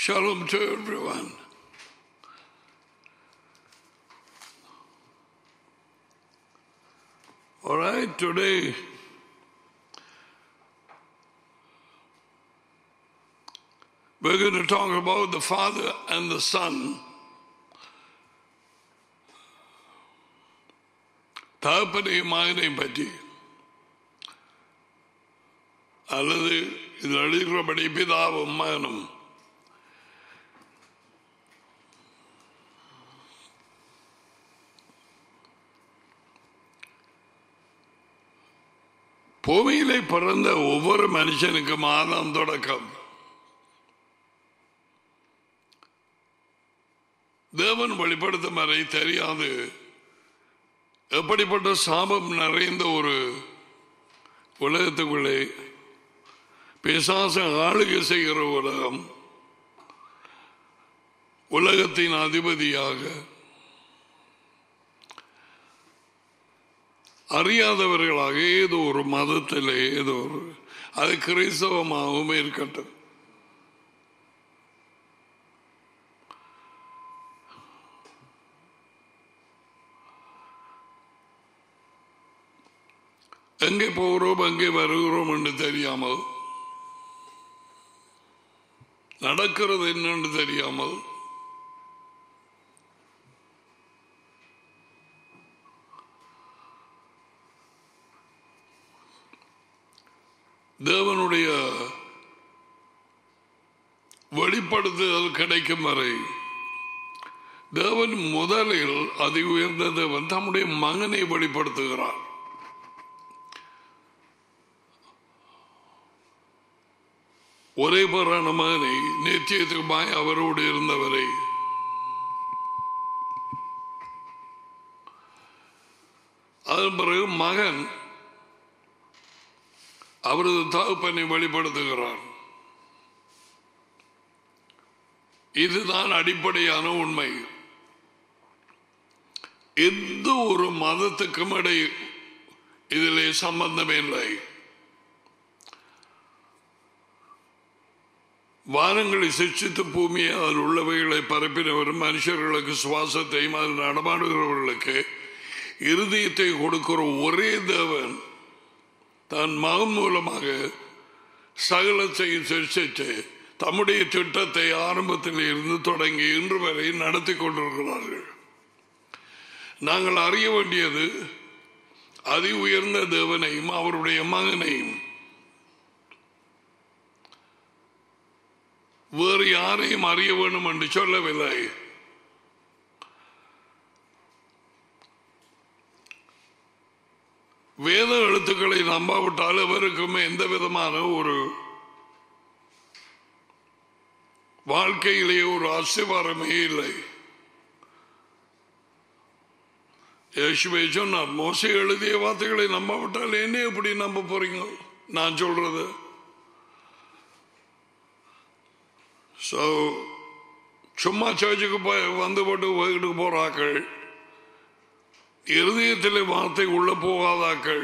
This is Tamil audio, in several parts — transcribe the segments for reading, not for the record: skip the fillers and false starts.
Shalom to everyone. All right, today we're going to talk about the Father and the Son. தகப்பனையும் மகனையும் பற்றி அல்லது இதில் எழுதுகிறபடி பிதாவும் மகனும். பூமியிலே பிறந்த ஒவ்வொரு மனுஷனுக்கும் ஆதாம் தொடக்கம் தேவன் வெளிப்படுத்தும் வரை தெரியாது எப்படிப்பட்ட சாபம் நிறைந்த ஒரு உலகத்துக்குள்ளே பிசாசு ஆளுகை செய்கிற உலகம், உலகத்தின் அதிபதியாக அறியாதவர்களாக ஏதோ ஒரு மதத்தில் ஏதோ ஒரு அது கிறிஸ்தவமாகவும் இருக்கட்டும், எங்கே போகிறோம் எங்கே வருகிறோம் என்று தெரியாமல், நடக்கிறது என்னன்னு தெரியாமல், தேவனுடைய வெளிப்படுத்துதல் கிடைக்கும் வரை தேவன் முதலில் அதி உயர்ந்த தேவன் தம்முடைய மகனை வெளிப்படுத்துகிறார். ஒரே பேரான மகனை நிச்சயத்துக்குமாய் அவரோடு இருந்தவரை அதன் பிறகு மகன் அவரது தகப்பனை வெளிப்படுத்துகிறார். இதுதான் அடிப்படையான உண்மை. எந்த ஒரு மதத்துக்கும் இடையே இதிலே சம்பந்தமே இல்லை. வானங்களை சிருஷ்டித்து பூமியை அதில் உள்ளவைகளை பரப்பினவரும் மனுஷர்களுக்கு சுவாசத்தையும் அதில் நடமாடுகிறவர்களுக்கு இருதயத்தை கொடுக்கிற ஒரே தேவன் தன் மகன் மூலமாக சகலத்தையும் சிருஷ்டித்து தம்முடைய திட்டத்தை ஆரம்பத்தில் இருந்து தொடங்கி இன்று வரை நடத்தி கொண்டிருக்கிறார்கள். நாங்கள் அறிய வேண்டியது அதி உயர்ந்த தேவனையும் அவருடைய மகனையும், வேறு யாரையும் அறிய வேண்டும் என்று சொல்லவில்லை. வேத எழுத்துக்களை நம்பாவிட்டால் எவருக்கும் எந்த விதமான ஒரு வாழ்க்கையிலேயே ஒரு அஸ்திவாரமே இல்லை. இயேசுவே சொன்னார், மோசே எழுதிய வார்த்தைகளை நம்பாவிட்டால் என்ன எப்படி நம்ப போறீங்க? நான் சொல்றது சும்மா சர்ச்சுக்கு வந்து போட்டு வீட்டுக்கு போறாக்கள், இருதயத்தில் வார்த்தை உள்ள போகாதாக்கள்,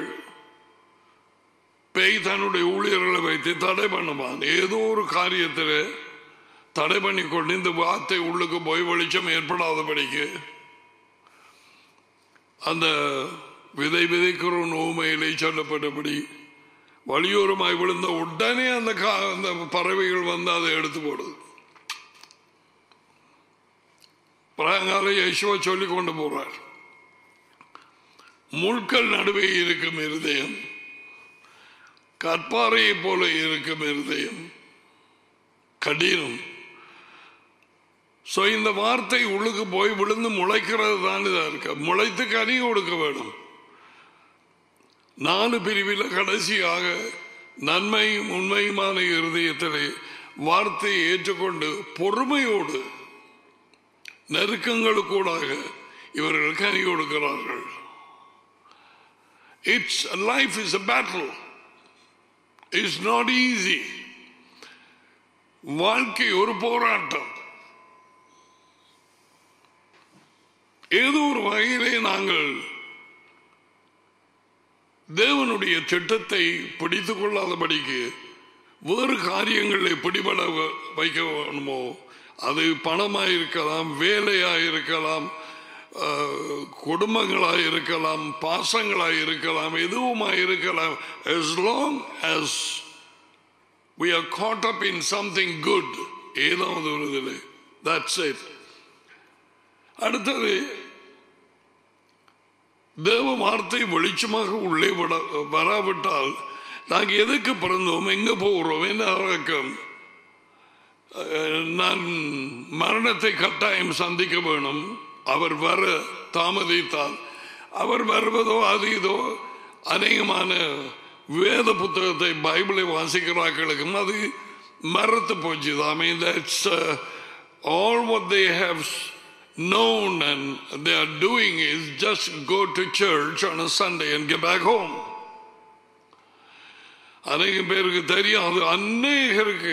பேய் தன்னுடைய ஊழியர்களை வைத்து தடை பண்ணுவான். ஏதோ ஒரு காரியத்தில் தடை பண்ணி கொண்டு இந்த வார்த்தை உள்ளுக்கு போய் வெளிச்சம் ஏற்படாதபடிக்கு அந்த விதை விதைக்கிற நோமையிலே சொல்லப்பட்டபடி வழியோரமாய் விழுந்த உடனே அந்த பறவைகள் வந்து அதை எடுத்து போடுது. பழங்கால யேசுவா சொல்லி கொண்டு போறார், முட்கள் நடுவே இருக்கும் இருதயம், கற்பாறையை போல இருக்கும் இருதயம் கடினம். இந்த வார்த்தை உள்ளுக்கு போய் விழுந்து முளைக்கிறது தான் இதா இருக்க. முளைத்து கனி கொடுக்க வேணும். 4 பிரிவில் கடைசியாக நன்மையும் உண்மையுமான இருதயத்திலே வார்த்தையை ஏற்றுக்கொண்டு பொறுமையோடு நெருக்கங்களுக்கூடாக இவர்கள் கனி கொடுக்கிறார்கள். Life is a battle. It's not easy. வாழ்க்கை ஒரு போராட்டம். ஏதோ ஒரு வகையிலே நாங்கள் தேவனுடைய திட்டத்தை பிடித்துக் கொள்ளாதபடிக்கு வேறு காரியங்களில் பிடிபட வைக்க வேணுமோ, அது பணமாக இருக்கலாம், வேலையாக இருக்கலாம், குடும்பங்களாக இருக்கலாம், பாசங்களாக இருக்கலாம், எதுவுமாக இருக்கலாம். As long as we are caught up in something good, ஏதாவது ஒரு இதில், that's it. அடுத்தது, தேவ வார்த்தை வெளிச்சமாக உள்ளே வராவிட்டால் நாங்கள் எதுக்கு பிறந்தோம், எங்க போகிறோம், என்ன அரக்கம்? நான் மரணத்தை கட்டாயம் சந்திக்க வேணும். அவர் வர தாமதித்தால், அவர் வருவதோ அது இதோ, அநேகமான வேத புத்தகத்தை பைபிளை வாசிக்கிறார்களுக்கும் அது மறத்து போச்சு. I mean, that's all what they have known and they are doing is just go to church on a Sunday and get back home. அநேக பேருக்கு தெரியாது. அநேகருக்கு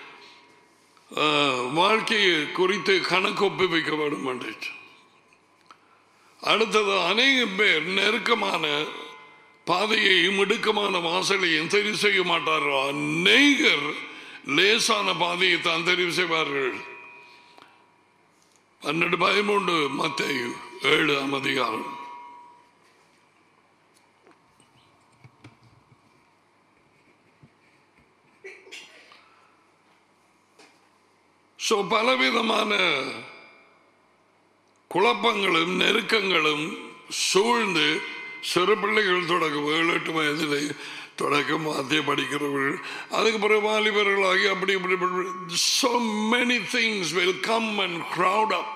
வாழ்க்கையை குறித்து கணக்கு ஒப்புவிக்கப்படும். அடுத்தது, அநேக பேர் நெருக்கமான பாதையையும் இடுக்கமான வாசலையும் தெரிவு செய்ய மாட்டார்கள். அநேகர் லேசான பாதையை தான் தெரிவு செய்வார்கள். 12:13 மத்தேயு 7ஆம் அதிகாரம். பலவிதமான குழப்பங்களும் நெருக்கங்களும் சூழ்ந்து சிறு பிள்ளைகள் தொடக்கம் 7-8 வயதிலே தொடக்கம் வாத்திய படிக்கிறவர்கள், அதுக்கு பிறகு வாலிபர்களாகி அப்படி இப்படி so many things will come and crowd up.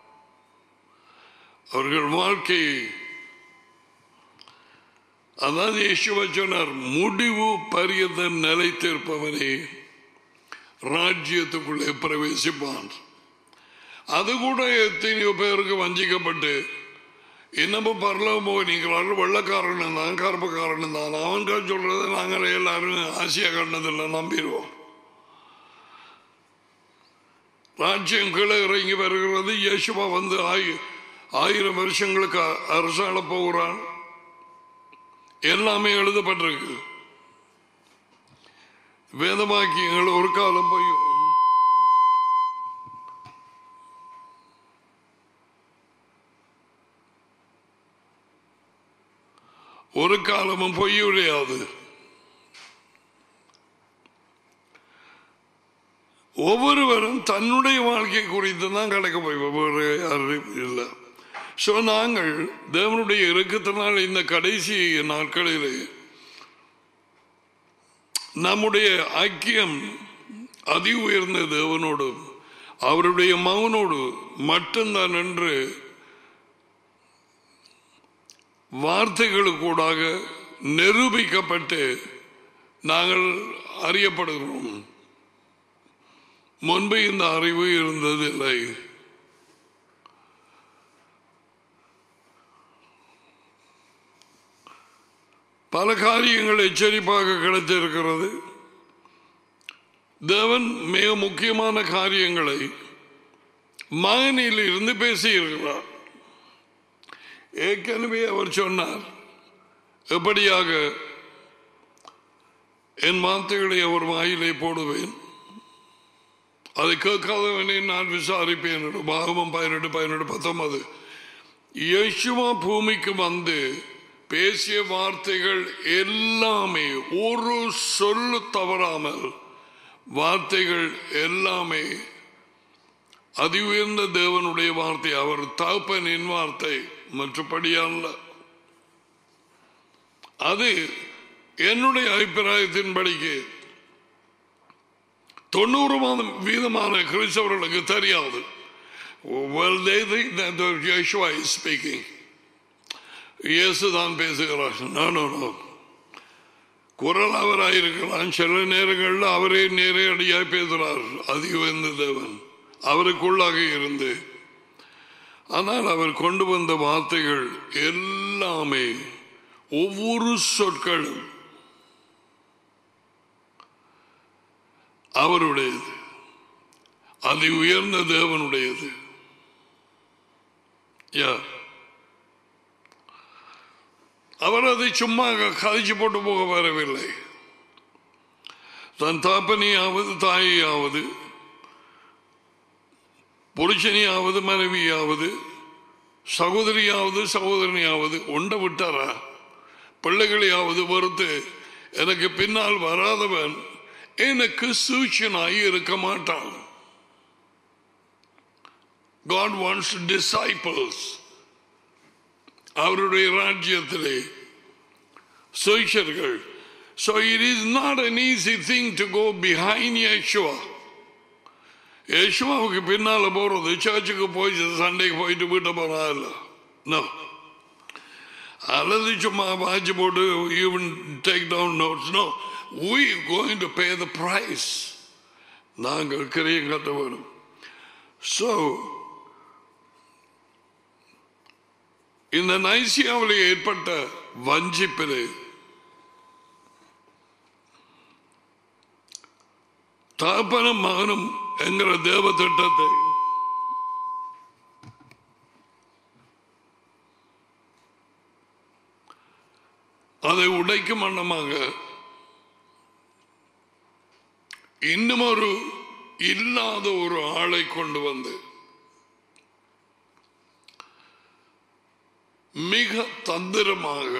அவர்கள் வாழ்க்கை அதான் இயேசுவை சொன்னார், முடிவு பரியந்தம் நிலைத்திருப்பவனே ராஜ்யத்துக்குள்ளே பிரவேசிப்பான். அது கூட எத்தனையோ பேருக்கு வஞ்சிக்கப்பட்டு இன்னமும் பரலோகம் போகிறார்கள். வெள்ளக்காரன் தான், கருப்புக்காரன் தான், அவன்க சொல்றதை நாங்கள் எல்லாரும் ஆசியா கண்டதில்லை நம்பிடுவோம். ராஜ்யம் கீழே இறங்கி வருகிறது. இயேசுவா வந்து 1000 வருஷங்களுக்கு அரசாள போகிறான். எல்லாமே எழுதப்பட்டிருக்கு. வேதவாக்கியங்கள் ஒரு காலம் போய் ஒரு காலமும் பொய் உடையாது. ஒவ்வொருவரும் தன்னுடைய வாழ்க்கை குறித்து தான் கணக்க போய் வேறு யாரும் இல்லை. நாங்கள் தேவனுடைய இறக்கத்தினால் இந்த கடைசி நாட்களிலே நம்முடைய ஐக்கியம் அதி உயர்ந்த தேவனோடு அவருடைய மகனோடு மட்டும்தான் என்று வார்த்தைகளுக்கூடாக நிரூபிக்கப்பட்டு நாங்கள் அறியப்படுகிறோம். முன்பு இந்த அறிவு இருந்ததில்லை. பல காரியங்கள் எச்சரிப்பாக கிடைத்திருக்கிறது. தேவன் மிக முக்கியமான காரியங்களை மகனில் இருந்து பேசியிருக்கிறார். ஏற்கனவே அவர் சொன்னார், எப்படியாக என் வார்த்தைகளை அவர் வாயிலை போடுவேன், அதை கேட்காதவனை நான் விசாரிப்பேன். பாகமம் 18:19. இயேசுவா பூமிக்கு வந்து பேசிய வார்த்தைகள் எல்லாமே ஒரு சொல்லு தவறாமல், வார்த்தைகள் எல்லாமே அதி உயர்ந்த தேவனுடைய வார்த்தை, அவர் தகப்பனின் வார்த்தை, மற்றபடியல்ல. அது என்னுடைய அபிப்பிராயத்தின்படிக்கு 90% கிறிஸ்தவர்களுக்கு தெரியாது. Well, they think that Yeshua is speaking. இயேசுதான் பேசுகிறார். No. குரல் அவராயிருக்கலாம், சில நேரங்களில் அவரே நேரடியாக பேசுகிறார். அதி உயர்ந்த தேவன் அவருக்குள்ளாக இருந்து. ஆனால் அவர் கொண்டு வந்த வார்த்தைகள் எல்லாமே, ஒவ்வொரு சொற்களும் அவருடையது, அதி உயர்ந்த தேவனுடையது. அவர் அதை சும்மா கதைச்சு போட்டு போக வரவில்லை. தன் தாப்பனையாவது தாயையாவது புருஷனையாவது மனைவியாவது சகோதரியாவது சகோதரனையாவது உண்ட விட்டாரா? பிள்ளைகளையாவது வறுத்து எனக்கு பின்னால் வராதவன் எனக்கு சூச்சனாய் இருக்க மாட்டான். God wants disciples. அவருடைய ராஜ்யத்திலே சூச்சர்கள். So it is not an easy thing to go behind Yeshua. யேசுவாவுக்கு பின்னால போறது சர்ச்சுக்கு போய் சண்டைக்கு போயிட்டு வீட்டை போறாங்க. No. அல்லது சும்மா வாட்சி போட்டு even take down notes. No. We are going to pay the price. நாங்கள் கிரியம் கட்ட வேணும். So இந்த நைசியாவில் ஏற்பட்ட வஞ்சிப்பிலே தாப்பனும் மகனும் என்கிற தேவ திட்டத்தை அதை உடைக்கும் வண்ணமாக இன்னும் ஒரு இல்லாத ஒரு ஆளை கொண்டு வந்து மிக தந்திரமாக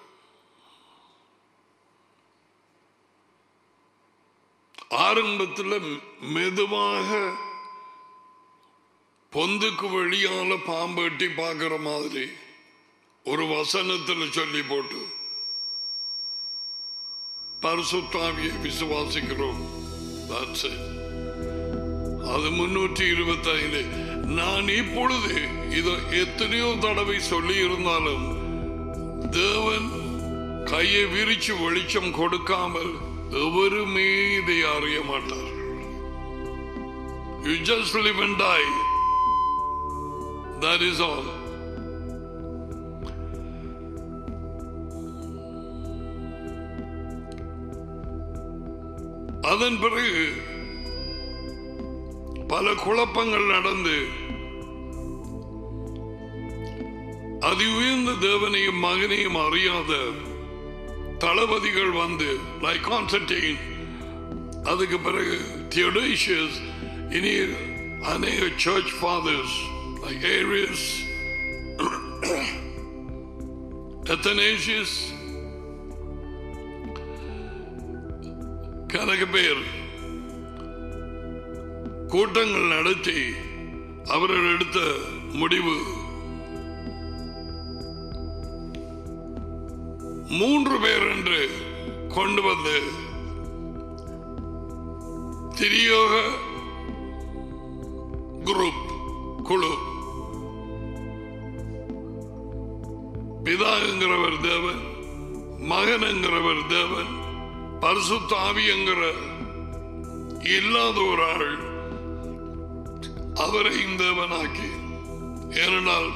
ஆரம்பத்தில் மெதுவாக பொந்துக்கு வழியால பாம்பு எட்டி பார்க்கிற மாதிரி ஒரு வசனத்தில் சொல்லி போட்டு பரிசுத்தாவியை விசுவாசிக்கிறோம். அது 325. நான் இப்பொழுது இதை எத்தனையோ தடவை சொல்லி இருந்தாலும் தேவன் கையை விரிச்சு வெளிச்சம் கொடுக்காமல் எவருமே இதை அறிய மாட்டார். You just live and die. That is all. அதன் பிறகு பல குழப்பங்கள் நடந்து அதி உயர்ந்த தேவனையும் மகனையும் அறியாத தளபதிகள் வந்து லைக் கான்ஸ்டன்டைன், அதுக்கு பிறகு தியோடோசியஸ், இனி அநேக church fathers like Arius, Athanasius, கணக்கு பேர் கூட்டங்கள் நடத்தி அவர்கள் எடுத்த முடிவு 3 பேர் என்று கொண்டு வந்து திரியோக குரூப் குழு, பிதா என்கிறவர் தேவன், மகன் என்கிறவர் தேவன், பரிசுத்த ஆவி என்கிற இல்லாத ஒரு ஆள் அவரை தேவனாக்கி. ஏனென்றால்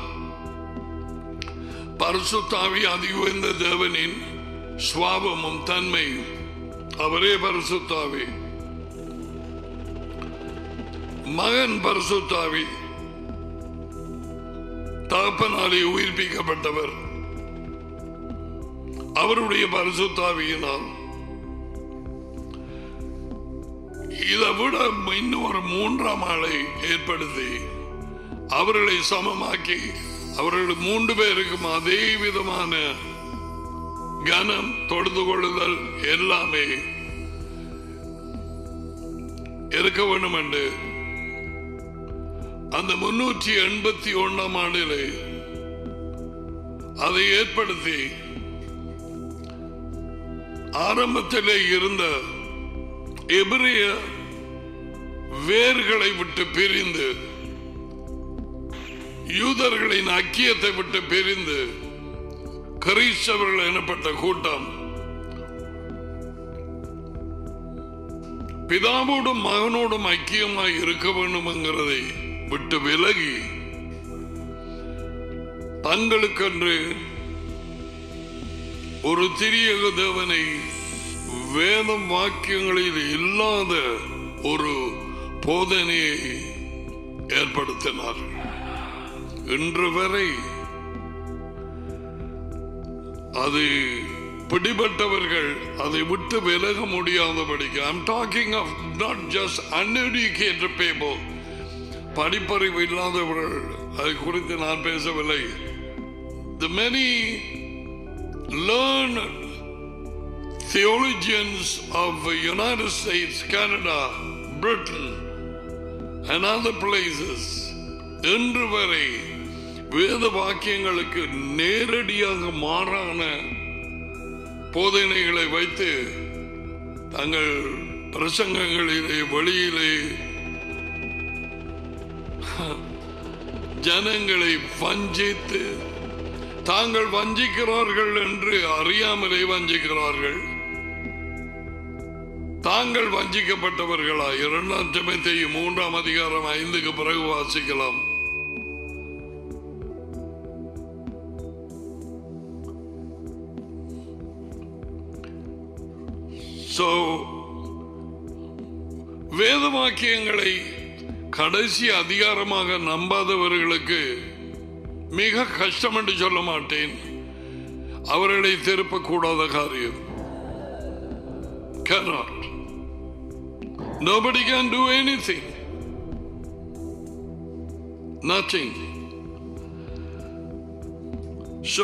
பரிசுத்த ஆவி அதி உயர்ந்த தேவனின் சுவாபமும் தன்மையும், அவரே பரிசுத்த ஆவி. மகன் பரிசுத்த ஆவி தகப்பனாலே உயிர்ப்பிக்கப்பட்டவர், அவருடைய பரிசுத்த ஆவியினால். இதை விட இன்னும் ஒரு 3ஆம் ஆளை ஏற்படுத்தி அவர்களை சமமாக்கி அவர்கள் 3 பேருக்கும் அதே விதமான கனம், தொடுத்து கொள்ளுதல் எல்லாமே இருக்க வேண்டும் என்று அந்த 381ஆம் ஆண்டிலே அதை ஏற்படுத்தி ஆரம்பத்திலே இருந்த எபிரேய வேர்களை விட்டு பிரிந்து, யூதர்களின் ஐக்கியத்தை விட்டு பிரிந்து கிறிஸ்தவர்கள் எனப்பட்ட கூட்டம் பிதாவோடும் மகனோடும் ஐக்கியமாய் இருக்க வேண்டும் என்கிறதை விட்டு விலகி தங்களுக்கென்று ஒரு திரியக தேவனை வேதம் வாக்கியங்களில் இல்லாத ஒரு போதனையை ஏற்படுத்தினார். இன்று வரை அது பிடிபட்டவர்கள் அதை விட்டு விலக முடியாதபடிக்கு. I'm talking of not just uneducated people, படிப்பறிவு இல்லாதவர்கள், அதை குறித்து நான் பேசவில்லை. The many learned theologians of the United States, Canada, Britain and other places இன்று வரை வேத வாக்கியங்களுக்கு நேரடியாக மாறான போதனைகளை வைத்து தங்கள் பிரசங்கங்களிலே வெளியிலே ஜனங்களை வஞ்சித்து தாங்கள் வஞ்சிக்கிறார்கள் என்று அறியாமலே வஞ்சிக்கிறார்கள். தாங்கள் வஞ்சிக்கப்பட்டவர்களா? 2 தீமோத்தேயு 3 அதிகாரம் 5 பிறகு வாசிக்கலாம். வேத வாக்கியங்களை கடைசி அதிகாரமாக நம்பாதவர்களுக்கு மிக கஷ்டம் என்று சொல்ல மாட்டேன், அவர்களை திருப்பக்கூடாத காரியம். Cannot. Nobody can do anything. Nothing. So,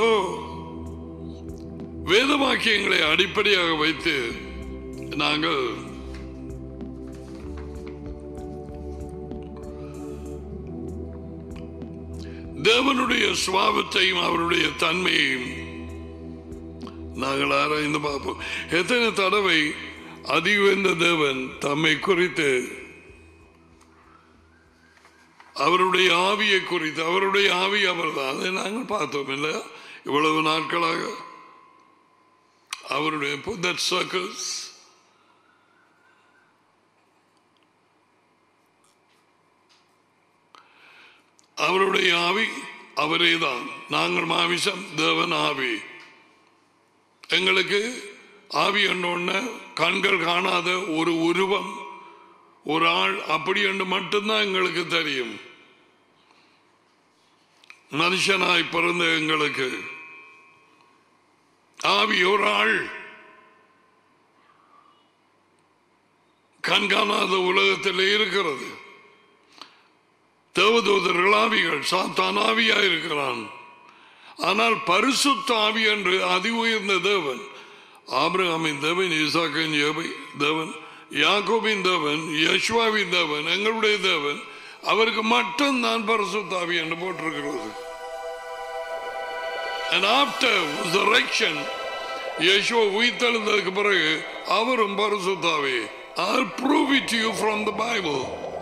வேத வாக்கியங்களை அடிப்படையாக வைத்து நாங்கள் தேவனுடைய சுபாவத்தையும் அவருடைய தன்மையையும் நாங்கள் ஆராய்ந்து பார்ப்போம். எத்தனை தடவை அதிவேந்த தேவன் தம்மை குறித்து, அவருடைய ஆவியை குறித்து, அவருடைய ஆவி அவர்தான், அதை நாங்கள் பார்த்தோம் இல்லையா இவ்வளவு நாட்களாக. அவருடைய put that circles, அவருடைய ஆவி அவரே தான். நாங்கள் மாமிசம், தேவன் ஆவி. எங்களுக்கு ஆவி என்னொன்னு கண்கள் காணாத ஒரு உருவம், ஒரு ஆள், அப்படி என்று மட்டும்தான் எங்களுக்கு தெரியும். மனுஷனாய் பிறந்த எங்களுக்கு ஆவி ஒரு ஆள், கண்காணாத உலகத்தில் இருக்கிறது. தேவதூதர்கள் ஆவிகள், சாத்தான் ஆவியா இருக்கிறான். ஆனால் பரிசுத்த ஆவி என்று அதி உயர்ந்த தேவன், ஆபிரகாமின் தேவன், ஈசாக்கின் தேவன், யாக்கோபின் தேவன், யெஷுவாவின் தேவன், எங்களுடைய தேவன், அவருக்கு மட்டும் தான் பரிசுத்த ஆவி என்று போட்டிருக்கிறது. And after resurrection, யெஷுவா உயிர்த்தெழுந்ததற்கு பிறகு அவரும் பரிசுத்த ஆவி. I'll prove it to you from the Bible.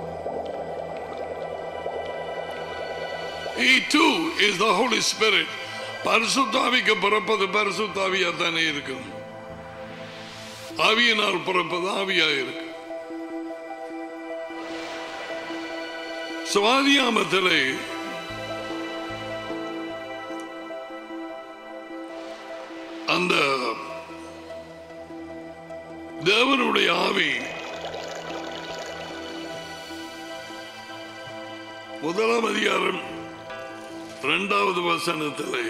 He too is the Holy Spirit. பரிசுத்த ஆவிக்கு பிறப்பது பரிசுத்த ஆவியா தானே இருக்கும். ஆவியினால் பிறப்பது ஆவியா இருக்கு. சுவாதியாமத்திலே அந்த தேவனுடைய ஆவி முதலாம் அதிகாரம் 2வது வசனத்திலே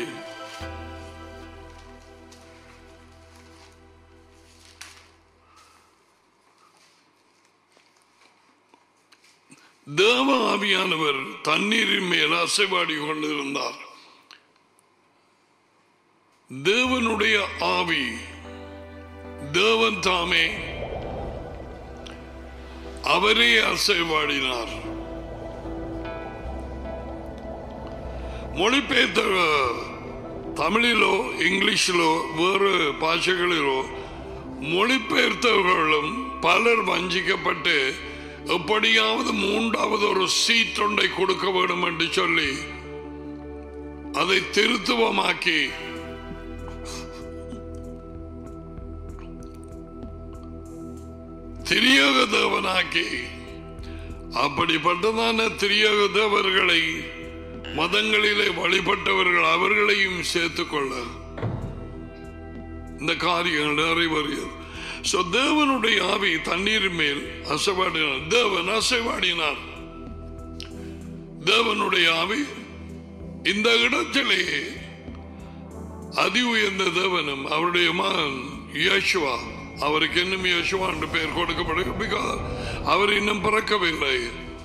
தேவ ஆவியானவர் தண்ணீரின் மேல் அசைவாடி கொண்டிருந்தார். தேவனுடைய ஆவி, தேவன் தாமே அவரே அசைவாடினார். மொழிபெயர்த்த தமிழிலோ இங்கிலீஷிலோ வேறு பாஷைகளிலோ மொழிபெயர்த்தவர்களும் பலர் வஞ்சிக்கப்பட்டு எப்படியாவது 3வது ஒரு சீட் ஒன்றை கொடுக்க வேண்டும் என்று சொல்லி அதை திருத்துவமாக்கி திரியக தேவனாக்கி, அப்படிப்பட்டதான திரியக தேவர்களை மதங்களிலே வழிபட்டவர்கள் அவர்களையும் சேர்த்துக்கொள்ள இந்த காரியங்கள் நிறைவேறியது. தேவனுடைய ஆவி தண்ணீர் மேல் அசைவாடினார். தேவன் அசைவாடினார். தேவனுடைய ஆவி இந்த இடத்திலே அதி உயர்ந்த தேவனும் அவருடைய மகன் யேசுவா, அவருக்கு இன்னும் யேசுவா என்று பெயர் கொடுக்கப்படுகிறது, அவர் இன்னும் பிறக்கவில்லை.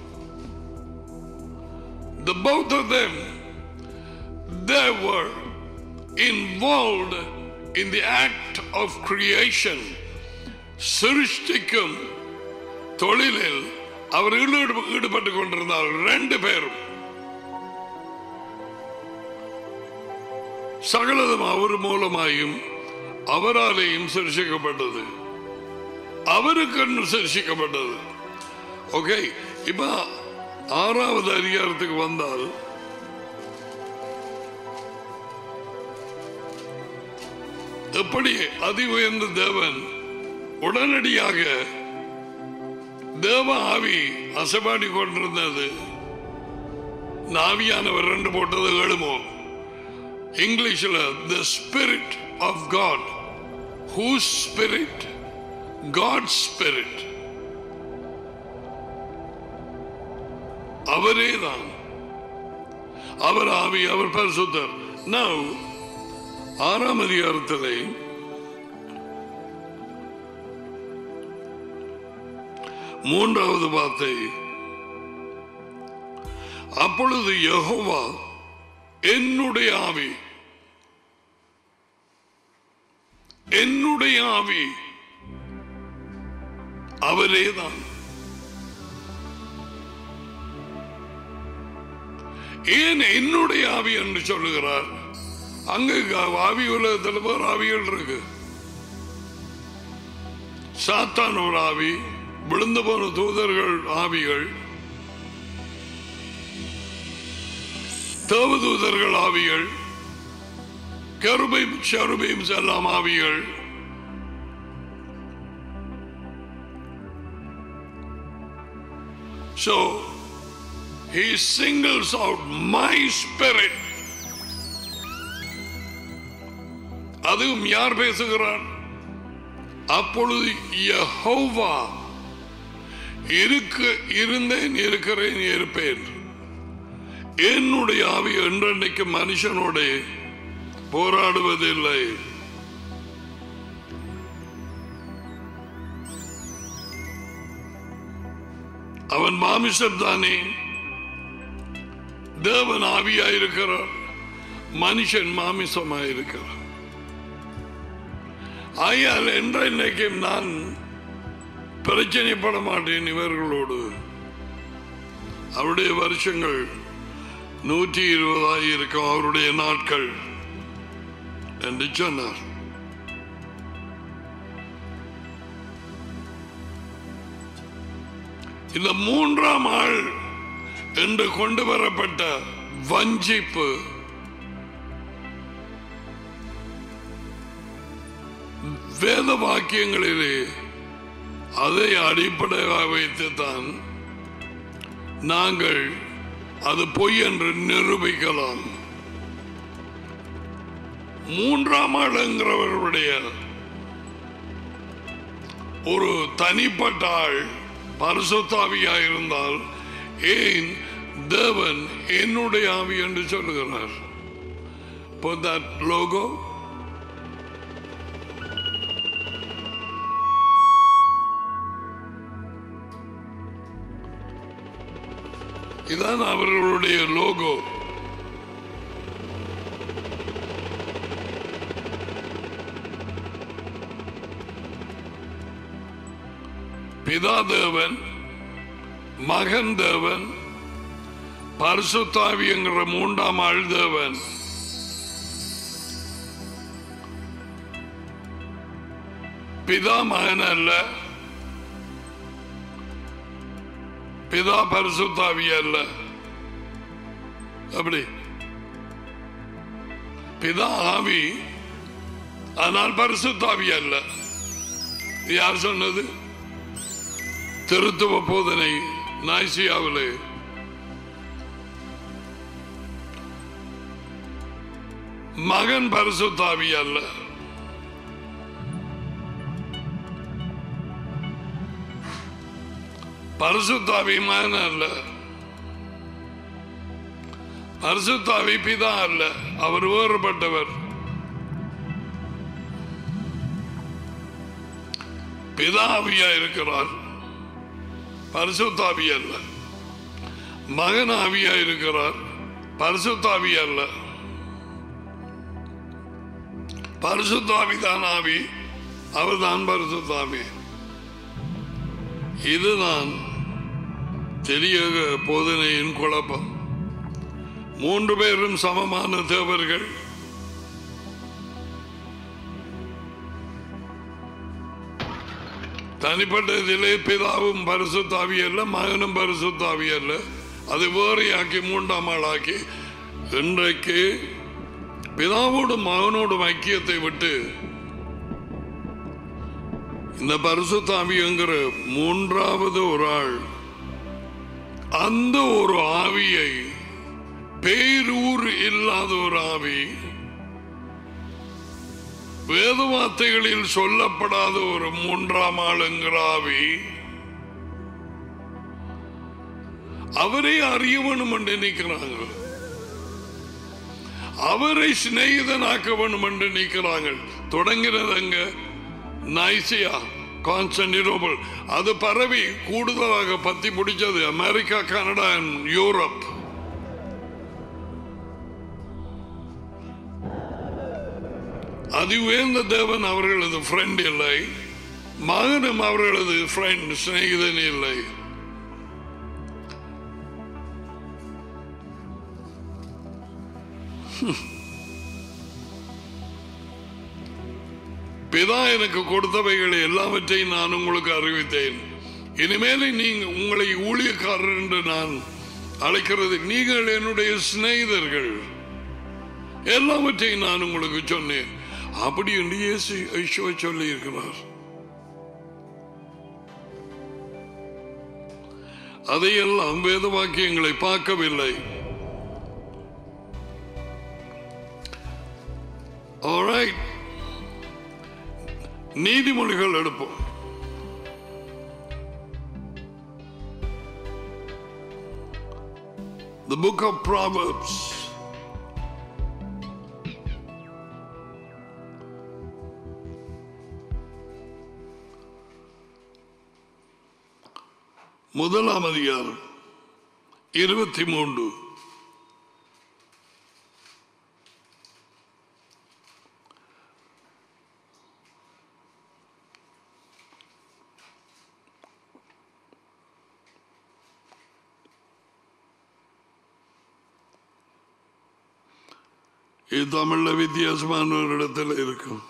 The both of them, they were involved in the act of creation. சிருஷ்டிக்கும் தொழிலில் அவர் ஈடுபட்டுக் கொண்டிருந்தார்கள். ரெண்டு பேரும் சகலதும் அவர் மூலமாயும் அவராலேயும் சிருஷிக்கப்பட்டது, அவருக்கு சிருஷிக்கப்பட்டது. ஓகே, இப்ப 6வது அதிகாரத்துக்கு வந்தால் எப்படி அதி உயர்ந்த தேவன் உடனடியாக தேவ ஆவி அசைபாடி கொண்டிருந்தது, நாவியானவர் ரெண்டு போட்டது எழுமோ. இங்கிலீஷில் the spirit of God. Whose spirit? God's spirit. அவரே தான், அவர் ஆவி, அவர் பரிசுத்தர். Now 6ஆம் அதிகாரத்திலே 3வது வார்த்தை, அப்பொழுது யெகோவா என்னுடைய ஆவி, என்னுடைய ஆவி அவரேதான். ஏன் என்னுடைய ஆவி என்று சொல்லுகிறார்? அங்கு ஆவி உலகத்தில் வேறு ஆவிகள் இருக்கு. சாத்தான் ஒரு ஆவி, விழுந்து போன தூதர்கள் ஆவிகள், தேவதூதர்கள் ஆவிகள், கருபையும் ஷருபையும் எல்லாம் ஆவிகள். So he singles out my spirit. அதுவும் யார் பேசுகிறார்? அப்பொழுது யெகோவா, இருந்தேன், இருக்கிறேன், இருப்பேன். என்னுடைய ஆவி என்றென்னைக்கு மனுஷனோட போராடுவதில்லை. அவன் மாமிசம் தானே, தேவன் ஆவியாயிருக்கிறார், மனுஷன் மாமிசமாயிருக்கிறார். ஆயால் என்றைக்கும் நான் பிரச்சனைப்பட மாட்டேன் இவர்களோடு. அவருடைய வருஷங்கள் 120 இருக்கும், அவருடைய நாட்கள் என்று சொன்னார். இந்த 3ஆம் ஆள் என்று கொண்டு வரப்பட்ட வஞ்சிப்பு வேத வாக்கியங்களிலே அதை அடிப்படையாக வைத்துத்தான் நாங்கள் அது பொய் என்று நிரூபிக்கலாம். 3ஆம் ஆளுங்கிறவருடைய ஒரு தனிப்பட்ட ஆள் பரிசுத்த ஆவியாக இருந்தால் ஏன் தேவன் என்னுடைய ஆவி என்று சொல்லுகிறார்? Put that logo. இதான் அவர்களுடைய லோகோ. பிதா தேவன், மகன் தேவன், பரிசுத்த ஆவி என்கிற 3ஆம் ஆள் தேவன். பிதா மகன் அல்ல, பிதா பரிசுத்த ஆவி அல்ல. அப்படி பிதா ஆவி, ஆனால் பரிசுத்த ஆவி அல்ல. யார் சொன்னது? திருத்துவ போதனை நாய்சியாவிலே. மகன் பரிசுத்த ஆவி அல்ல. பரிசுத்த ஆவி மகன் அல்ல. பரிசுத்த ஆவி பிதா அல்ல, அவர் வேறுபட்டவர். பிதாவியா இருக்கிறார், பரிசுத்தாவி அல்ல. மகன் ஆவியா இருக்கிறார், பரிசுத்தாவி அல்ல. பரிசுத்தாவிதான் ஆவி, அவர்தான் பரிசுத்தாவி. இதுதான் தெளிய போதனையின் குழப்பம். 3 பேரும் சமமான தேவர்கள். தனிப்பட்ட இதிலே பிதாவும் பரிசுத்தாவி அல்ல, மகனும் பரிசுத்தாவி அல்ல. அது வேறையாக்கி 3ஆம் ஆளாக்கி இன்றைக்கு பிதாவோடும் மகனோடும் ஐக்கியத்தை விட்டு இந்த பரிசுத்தாவி என்கிற 3வது ஒரு ஆள், அந்த ஒரு ஆவியை, பேரூர் இல்லாத ஒரு ஆவி, வேத வார்த்தைகளில் சொல்லப்படாத ஒரு 3ஆம் ஆள் என்கிற ஆவி, அவரை அறிய வேணும் என்று நினைக்கிறாங்க, அவரை சிநேகிதனாக்க வேணும் என்று நினைக்கிறாங்க. தொடங்கிறது அங்க நைசியா, கான்ஸ்டன்டினோபிள். அது பரவி கூடுதலாக பத்தி பிடிச்சது அமெரிக்கா, கனடா, யூரோப். அது உயர்ந்த தேவன் அவர்களது ஃப்ரெண்ட் இல்லை, மகனும் அவர்களது ஃப்ரெண்ட் சிநேகிதன் இல்லை. பிதா எனக்கு கொடுத்தவைகளை எல்லாவற்றையும் நான் உங்களுக்கு அறிவித்தேன். இனிமேல் நீங்க உங்களை ஊழியக்காரர் என்று நான் அழைக்கிறது, நீங்கள் என்னுடைய சிநேகிதர்கள், எல்லாவற்றையும் நான் உங்களுக்கு சொன்னேன். அப்படி என்று இயேசு ஐயோ சொல்லி இருக்கிறார். அதையெல்லாம் வேத வாக்கியங்களை பார்க்கவில்லை. Alright. நீதிமொழிகள் எடுப்போம். The book of Proverbs. முதலாம் அதிகாரம் 23. இது தமிழ்ல வித்தியாசமான ஒரு இடத்துல இருக்கும்.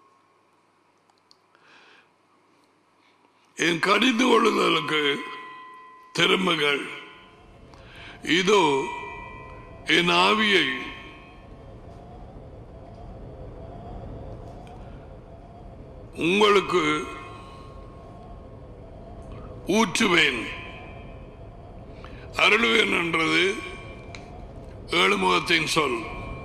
என் கடிந்து கொள்ளுதலுக்கு திரும்புகள், இதோ என் ஆவியை உங்களுக்கு ஊற்றுவேன், அருளுவேன் என்றது ஏழுமுகத்தின் சொல்.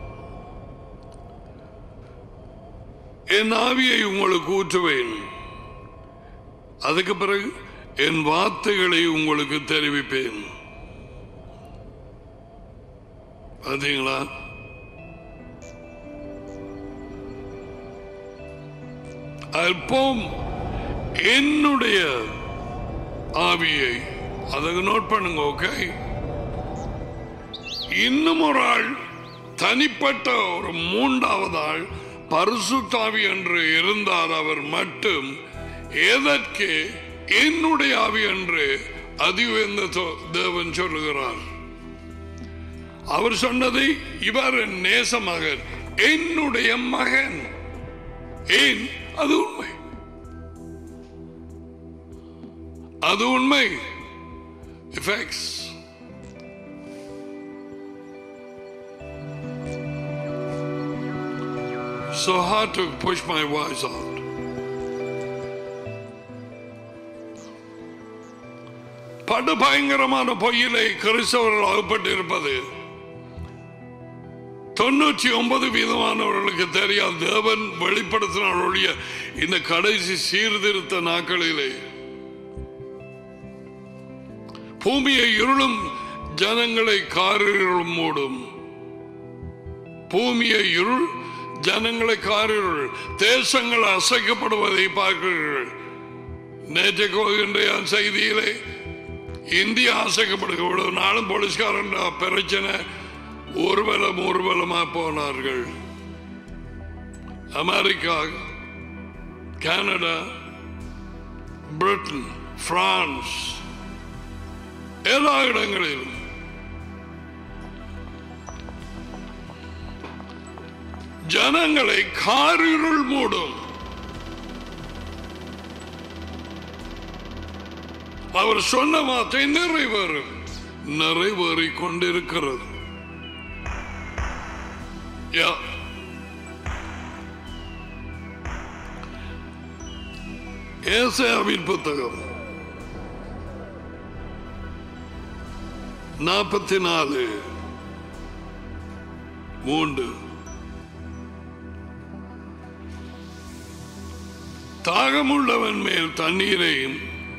என் ஆவியை உங்களுக்கு ஊற்றுவேன், அதுக்கு பிறகு என் வார்த்தைகளை உங்களுக்கு தெரிவிப்பேன். பார்த்தீங்களா? அல்பம் என்னுடைய ஆவியை, அதுக்கு நோட் பண்ணுங்க. ஓகே, இன்னும் ஒரு ஆள், தனிப்பட்ட ஒரு 3வது ஆள் பரிசுத்தாவி என்று இருந்தார். அவர் மட்டும் எதற்கு என்னுடைய ஆவி என்று அதிவேந்த தேவன் சொல்லுகிறார். அவர் சொன்னதை இவர் நேச மகன், என்னுடைய மகன். ஏன்? அது உண்மை, அது உண்மை. Effects. So hard to push my voice out. படு பயங்கரமான பொய்யிலே கிறிஸ்தவர்கள் அகப்பட்டு இருப்பது 99% தெரியாது. தேவன் வெளிப்படுத்தினாருடைய இந்த கடைசி சீர்திருத்த நாட்களிலே பூமியை இருளும் ஜனங்களை காரிருளும் மூடும். பூமியை இருள், ஜனங்களை காரிருள், தேசங்கள் அசைக்கப்படுவதை பார்க்கிறீர்கள். நேற்றைக்கு இன்றைய செய்தியிலே இந்தியா ஆசைக்கப்படுகிற நாளும் போலீஸ்காரன் பிரச்சனை ஊர்வலமா போனார்கள். அமெரிக்கா, கனடா, பிரிட்டன், பிரான்ஸ், எல்லா இடங்களிலும் ஜனங்களை காரிருள் மூடும். அவர் சொன்ன வார்த்தை நிறைவேறிக் கொண்டிருக்கிறது. ஏசாயாவின் புத்தகம் 44:3 தாகமுள்ளவன் மேல் தண்ணீரையும்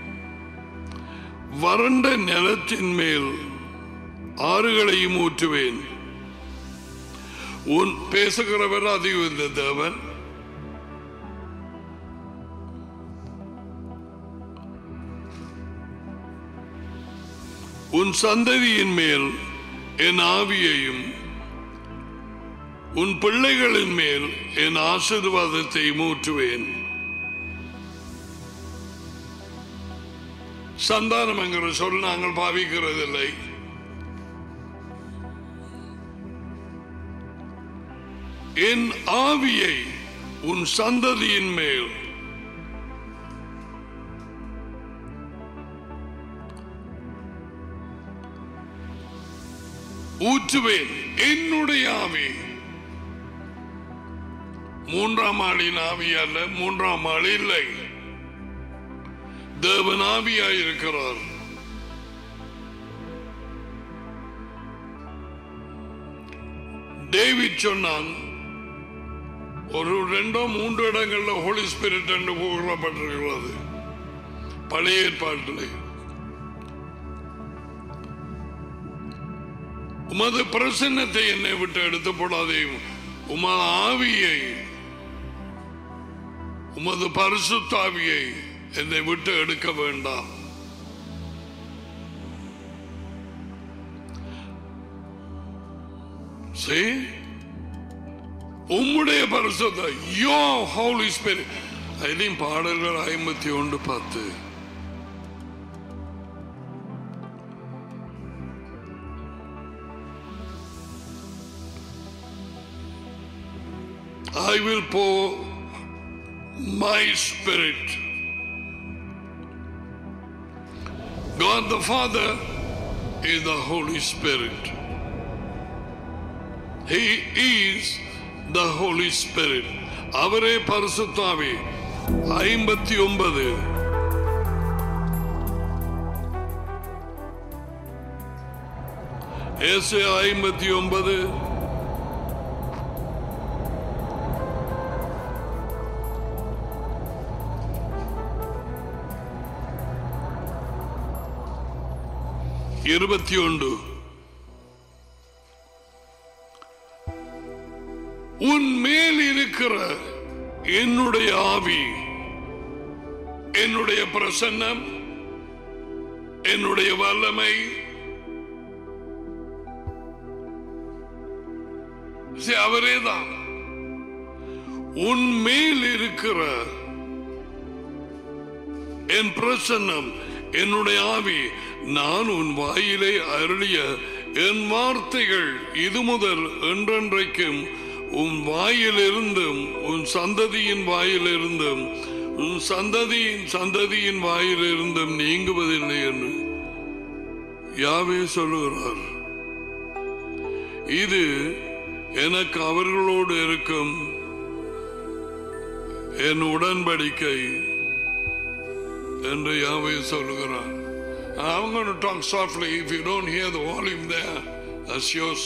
வறண்ட நிலத்தின் மேல் ஆறுகளையும் ஊற்றுவேன். உன் பேசுகிறவர் அதிக தேவன். உன் சந்ததியின் மேல் என் ஆவியையும் உன் பிள்ளைகளின் மேல் என் ஆசீர்வாதத்தை ஊற்றுவேன். சந்தானம் என்கிற சொல் நாங்கள் பாவிக்கிறதில்லை. என் ஆவியை உன் சந்ததியின் மேல் ஊற்றுவேன். என்னுடைய ஆவி, மூன்றாம் ஆளின் ஆவி அல்ல, மூன்றாம் ஆள் இல்லை, தேவன் ஆவியாயிருக்கிறார். டேவிட் சொன்னான், ஒரு 2-3 இடங்கள்ல ஹோலி ஸ்பிரிட் என்று கூறப்பட்டிருக்கிறது பழைய ஏற்பாட்டில். உமது பிரசன்னத்தை என்னை விட்டு எடுத்து போடாதே, உமது ஆவியை, உமது பரிசுத்த ஆவியை என்னை விட்டு எடுக்க வேண்டாம். உம்முடைய பரிசுத்த your Holy Spirit. அதிலும் பாடல்கள் 51:10. I will pour my spirit. God the Father is the Holy Spirit. He is the Holy Spirit. அவரே பரிசுத்த ஆவி. 59 ஏசாயா 59 21. உன் மேல் இருக்கிற என்னுடைய ஆவி, என்னுடைய பிரசன்னம், என்னுடைய வல்லமை, அவரேதான். உன் மேல் இருக்கிற என் பிரசன்னம், என்னுடைய ஆவி, நான் உன் வாயிலே அருளிய என் வார்த்தைகள் இது முதல் என்றென்றைக்கும் உன் வாயிலிருந்தும் உன் சந்ததியின் வாயிலிருந்தும் உன் சந்ததியின் வாயிலிருந்தும் நீங்குவதில்லை என்று யாவே சொல்லுகிறார். இது எனக்கு அவர்களோடு இருக்கும் என் உடன்படிக்கை என்று யாவே சொல்லுகிறார். I'm going to talk softly. If you don't hear the volume there, that's yours.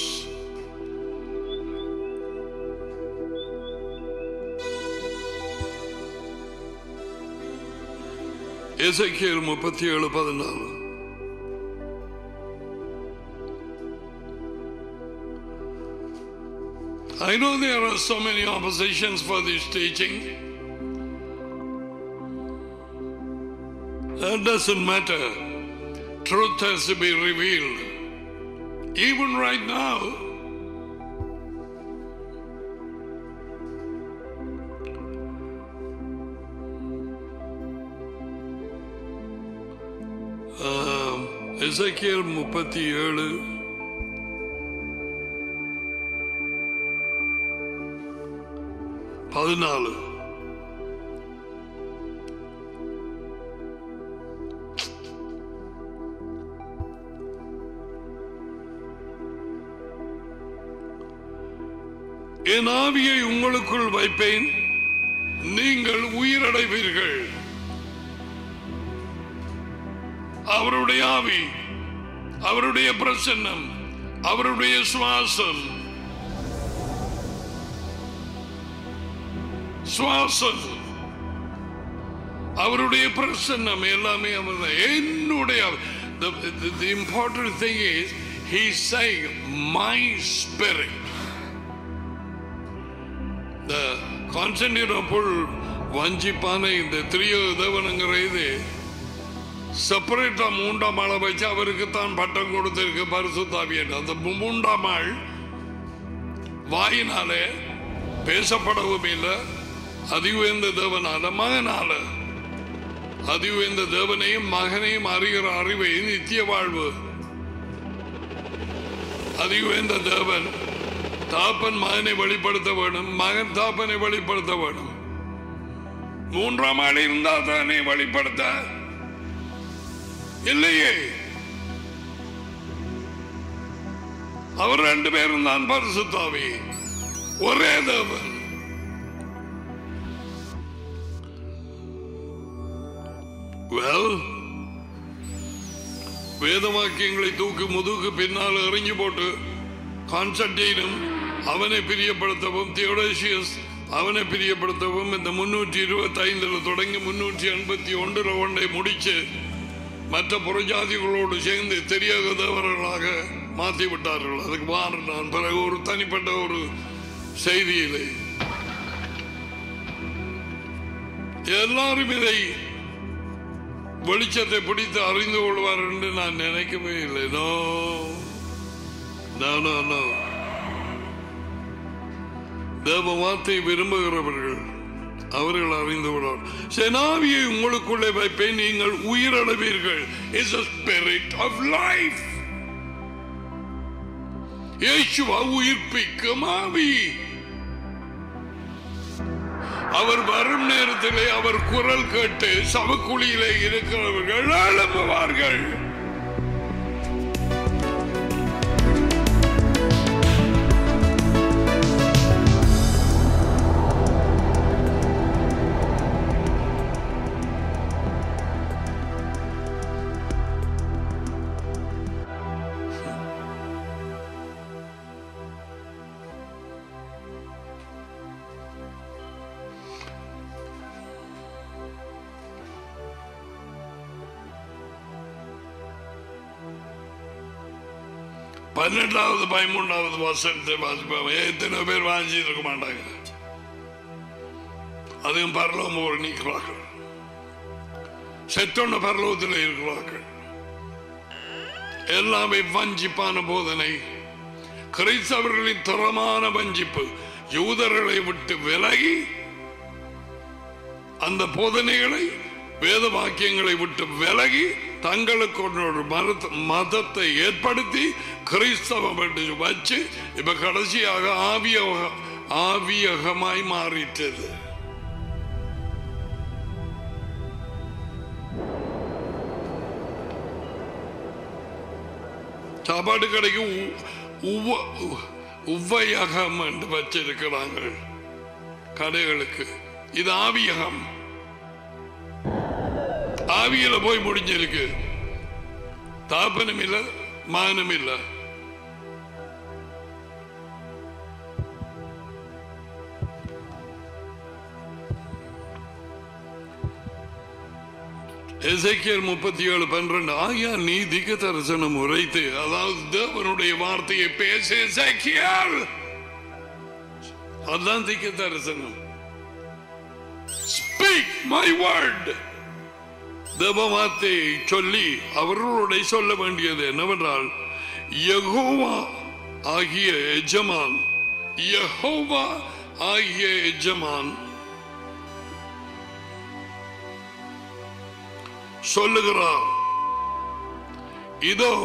Ezekiel 37:14. I know there are so many oppositions for this teaching. That doesn't matter. Truth has to be revealed. Even right now, எசேக்கியேல் 37 14. என் ஆவியை உங்களுக்குள் வைப்பேன், நீங்கள் உயிரடைவீர்கள். அவருடைய ஆவி, அவருடைய பிரசன்னம், அவருடைய சுவாசம், அவருடைய பிரசன்னம் எல்லாமே அவர். என்னுடைய the important thing is he's saying my spirit. The Constantinople வஞ்சிப்பான இந்த திரியோ தேவனுங்கிற இது செப்பரேட்டா 3ஆம் ஆளை வச்சு அவருக்கு தான் பட்டம் கொடுத்திருக்கு பரிசுத்த ஆவியானவர். அந்த 3ஆம் ஆள் வாயினாலே பேசப்படவும் இல்லை, அதிவுயர்ந்த தேவனால மகனால. அதிவுயர்ந்த தேவனையும் மகனையும் அறிகிற அறிவை நித்திய வாழ்வு. அதிவுயர்ந்த தேவன் தாப்பன் மகனை வெளிப்படுத்த வேண்டும், மகன் தாப்பனை வெளிப்படுத்த வேண்டும். 3ஆம் ஆள் இருந்தால் தானே வெளிப்படுத்த இல்லையே. அவர் 2 பேரும் தான் பரிசுத்த ஆவி, ஒரே தேவன். வேத வாக்கியங்களை தூக்கி முதுகு பின்னால் எறிஞ்சு போட்டு கான்ஸ்டன்டைனும் அவனை பிரியப்படுத்தவும், தியோடோசியஸ் அவனை பிரியப்படுத்தவும், இந்த 325 தொடங்கி 381 ஒன்றை முடிச்சு மற்ற புறஜாதிகளோடு சேர்ந்து தெரியாதவர்களாக மாற்றி விட்டார்கள். அதுக்கு மாறு நான் பிறகு ஒரு தனிப்பட்ட ஒரு செய்தியிலே எல்லாரும் இதை வெளிச்சத்தை பிடித்து அறிந்து கொள்வார் என்று நான் நினைக்கவே இல்லை. தேவ வார்த்தை விரும்புகிறவர்கள் அவர்கள் அறிந்து கொள்வார். செனாவியை உங்களுக்குள்ளே வைப்பேன், நீங்கள் உயிரடைவீர்கள். Is a spirit of life. இயேசுவா உயிர்ப்பிக்கும் ஆவி. அவர் வரும் நேரத்திலே அவர் குரல் கேட்டு சவக்குழியிலே இருக்கிறவர்கள் எழும்புவார்கள். பன்னெண்டாவது 13வது வசனத்தை வாசிப்பாங்க. எத்தனை பேர் வாஞ்சி இருக்க மாட்டாங்க. அதுவும் பரலோகம் நீக்கிறார்கள், செத்தொன்ன பரலோகத்தில் இருக்கிறார்கள். எல்லாமே வஞ்சிப்பான போதனை, கிறிஸ்தவர்களின் தரமான வஞ்சிப்பு. யூதர்களை விட்டு விலகி அந்த போதனைகளை வேத வாக்கியங்களை விட்டு விலகி தங்களுக்கு ஒரு மதத்தை ஏற்படுத்தி கிறிஸ்தவம் வச்சு இப்ப கடைசியாக ஆவியகமாய் மாறிட்டது. சாப்பாடு கடைக்கு உவ்வையகம் என்று வச்சிருக்கிறாங்க கடைகளுக்கு. இது ஆவியகம். ஆவியில போய் முடிஞ்சிருக்கு. தாப்பனும் இல்ல, மகனும் இல்ல. எசேக்கியேல் 37:12 ஆகியா நீ திக்க தரிசனம் உரைத்து, அதாவது தேவனுடைய வார்த்தையை பேச எசேக்கியேல், அதான் திக்க தரிசனம். Speak my word. தேவவார்த்தையை சொல்லி அவர்களோட சொல்ல வேண்டியது என்னவென்றால், யெகோவா ஆகிய எஜமான், யெகோவா ஆகிய எஜமான் சொல்லுகிறார், இதோ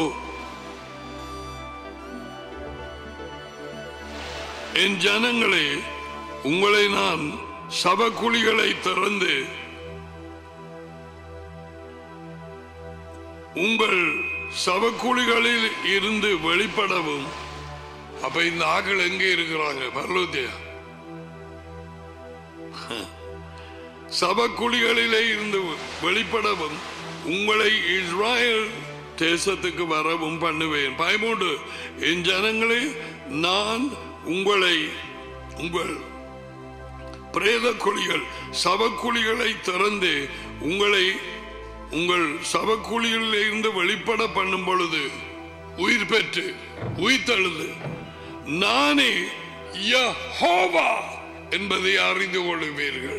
என் ஜனங்களே, உங்களை நான் சபக்குழிகளை திறந்து உங்கள் சபக்குழிகளில் இருந்து வெளிப்படவும். அப்ப இந்த ஆக்கள் எங்கே இருக்கிறாங்க? பரலோகத்தியா? சபக்குழிகளிலே இருந்து வெளிப்படவும் உங்களை இஸ்ராயேல் தேசத்துக்கு வரவும் பண்ணுவேன். 13 என் ஜனங்களே, நான் உங்களை உங்கள் பிரேத குழிகள் சபக்குழிகளை திறந்து உங்களை உங்கள் சபக்குழிகளில் இருந்து வெளிப்பட பண்ணும் பொழுது உயிர் பெற்று உயிர்த்தெழுது நானே யெகோவா என்பதை அறிந்து கொள்வீர்கள்.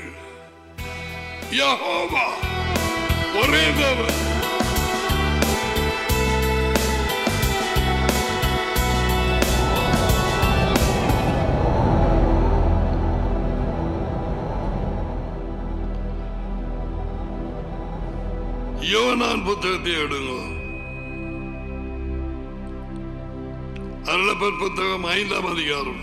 யெகோவா ஒரே தேவன். யோவான் புத்தகத்தை எடுங்க. அருளப்பர் புத்தகம் 5ஆம் அதிகாரம்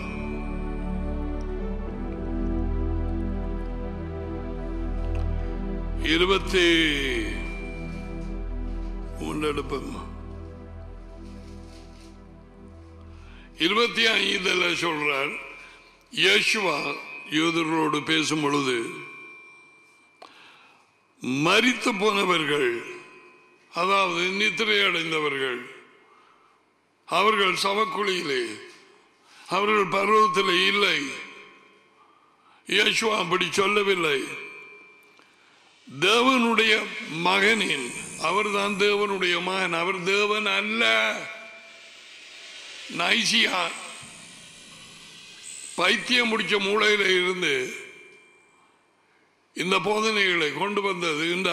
25 சொல்றார். யேசுவா யூதர்களோடு பேசும் பொழுது, மரித்து போனவர்கள், அதாவது நித்திரை அடைந்தவர்கள், அவர்கள் சவக்குழியிலே, அவர்கள் பருவத்திலே இல்லை. யேசுவா அப்படி சொல்லவில்லை. தேவனுடைய மகனின், அவர்தான் தேவனுடைய மகன், அவர் தேவன் அல்ல. நைசியா பைத்தியம் முடிச்ச மூளையில இருந்து இந்த போதனைகளை கொண்டு வந்தது இந்த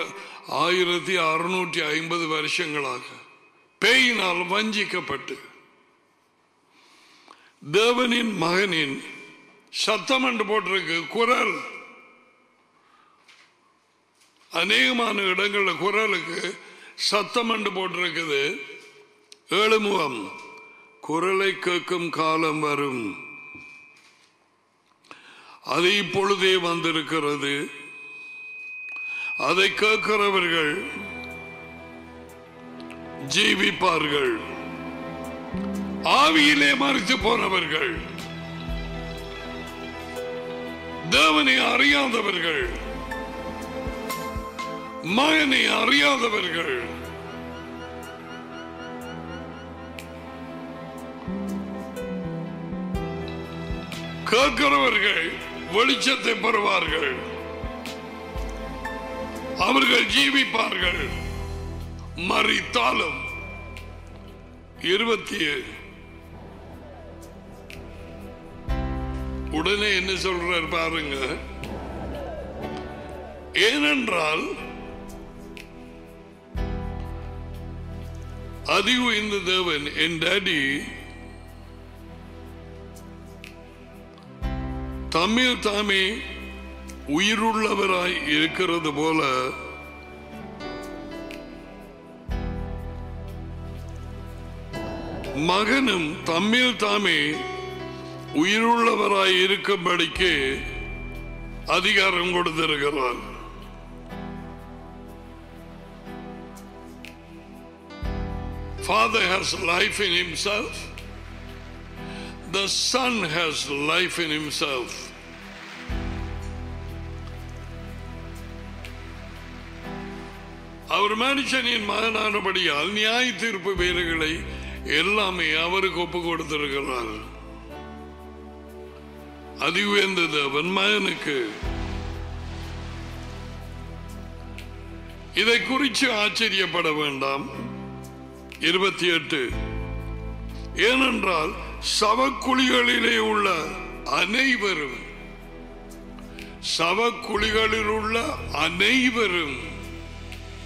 1650 வருஷங்களாக பேயினால் வஞ்சிக்கப்பட்டு தேவனின் மகனின் சத்தம் என்று போட்டிருக்கு. குரல் அநேகமான இடங்களில் குரலுக்கு சத்தம் என்று போட்டிருக்குது. 7 முகம். குரலை கேட்கும் காலம் வரும், அது இப்பொழுதே வந்திருக்கிறது. அதை கேட்கிறவர்கள் ஜீவிப்பார்கள். ஆவியிலே மரித்து போனவர்கள், தேவனை அறியாதவர்கள், மகனை அறியாதவர்கள், கேட்கிறவர்கள் வெளிச்சத்தை பெறுவார்கள். அவர்கள் ஜீவிப்பார்கள், மரித்தாலும். 27 உடனே என்ன சொல்றார் பாருங்க. ஏனென்றால் அதிகு இந்த தேவன், என் டாடி தம்மில் தாமே உயிருள்ளவராய் இருக்கிறது போல மகனும் தம்மில் தாமே உயிருள்ளவராய் இருக்கும்படிக்கு அதிகாரம் கொடுத்திருக்கிறார். Father has life in himself. The Son has life in himself. அவர் மனுஷனின் மகனானபடியால் நியாய தீர்ப்பு வேலைகளை எல்லாமே அவருக்கு ஒப்பு கொடுத்திருக்கிறார். அதி உயர்ந்த தேவன் மகனுக்கு. இதை குறித்து ஆச்சரியப்பட வேண்டாம். 28 ஏனென்றால் சவக்குழிகளிலே உள்ள அனைவரும், சவக்குழிகளில் உள்ள அனைவரும்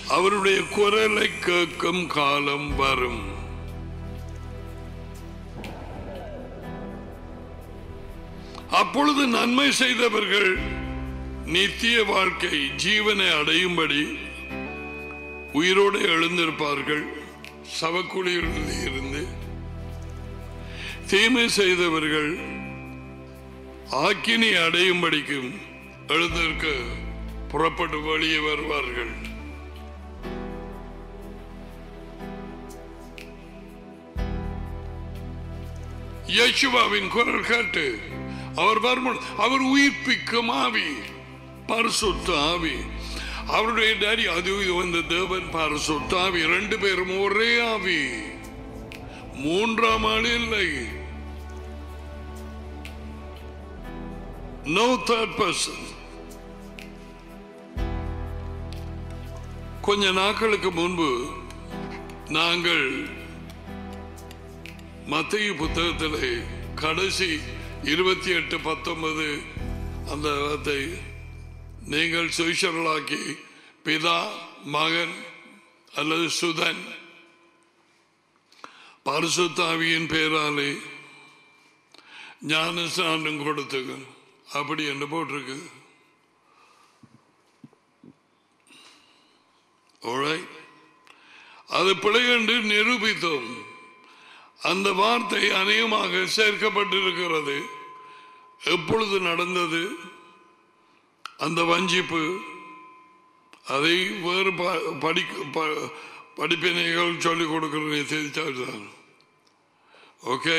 அவருடைய குரலை கேட்கும் காலம் வரும். அப்பொழுது நன்மை செய்தவர்கள் நித்திய வாழ்க்கை ஜீவனை அடையும்படி உயிரோடு எழுந்திருப்பார்கள். சவக்குழியில் இருந்து தீமை செய்தவர்கள் ஆக்கினி அடையும்படிக்கும் எழுந்திருக்க புறப்பட்டு வெளியே வருவார்கள். யேசுவாவின் குரல் கேட்டு அவர் வருமுன் அவர் உயிர்ப்பிக்கும் ஆவி, பரிசுத்த ஆவி. அவருடைய டாடி அது வந்த தேவன் பரிசுத்த ஆவி. 2 பேரும் ஒரே ஆவி, 3ஆம் ஆள் இல்லை. No third person. கொஞ்ச நாட்களுக்கு முன்பு நாங்கள் மத்தேயு புத்தகத்திலே கடைசி 28:19 அந்த வார்த்தை, நீங்கள் சுவிசர்களாக்கி பிதா மகன் அல்லது சுதன் பரிசுத்த ஆவியின் பேராலே ஞான ஸ்நானம் கொடுத்துங்க அப்படி என்று போட்டிருக்கு. அது பிழை என்று நிரூபித்தோம். அந்த வார்த்தை அநேகமாக சேர்க்கப்பட்டிருக்கிறது. எப்பொழுது நடந்தது அந்த வஞ்சிப்பு? அதை வேறு படிப்பினைகள் சொல்லிக் கொடுக்கிறேன். ஓகே,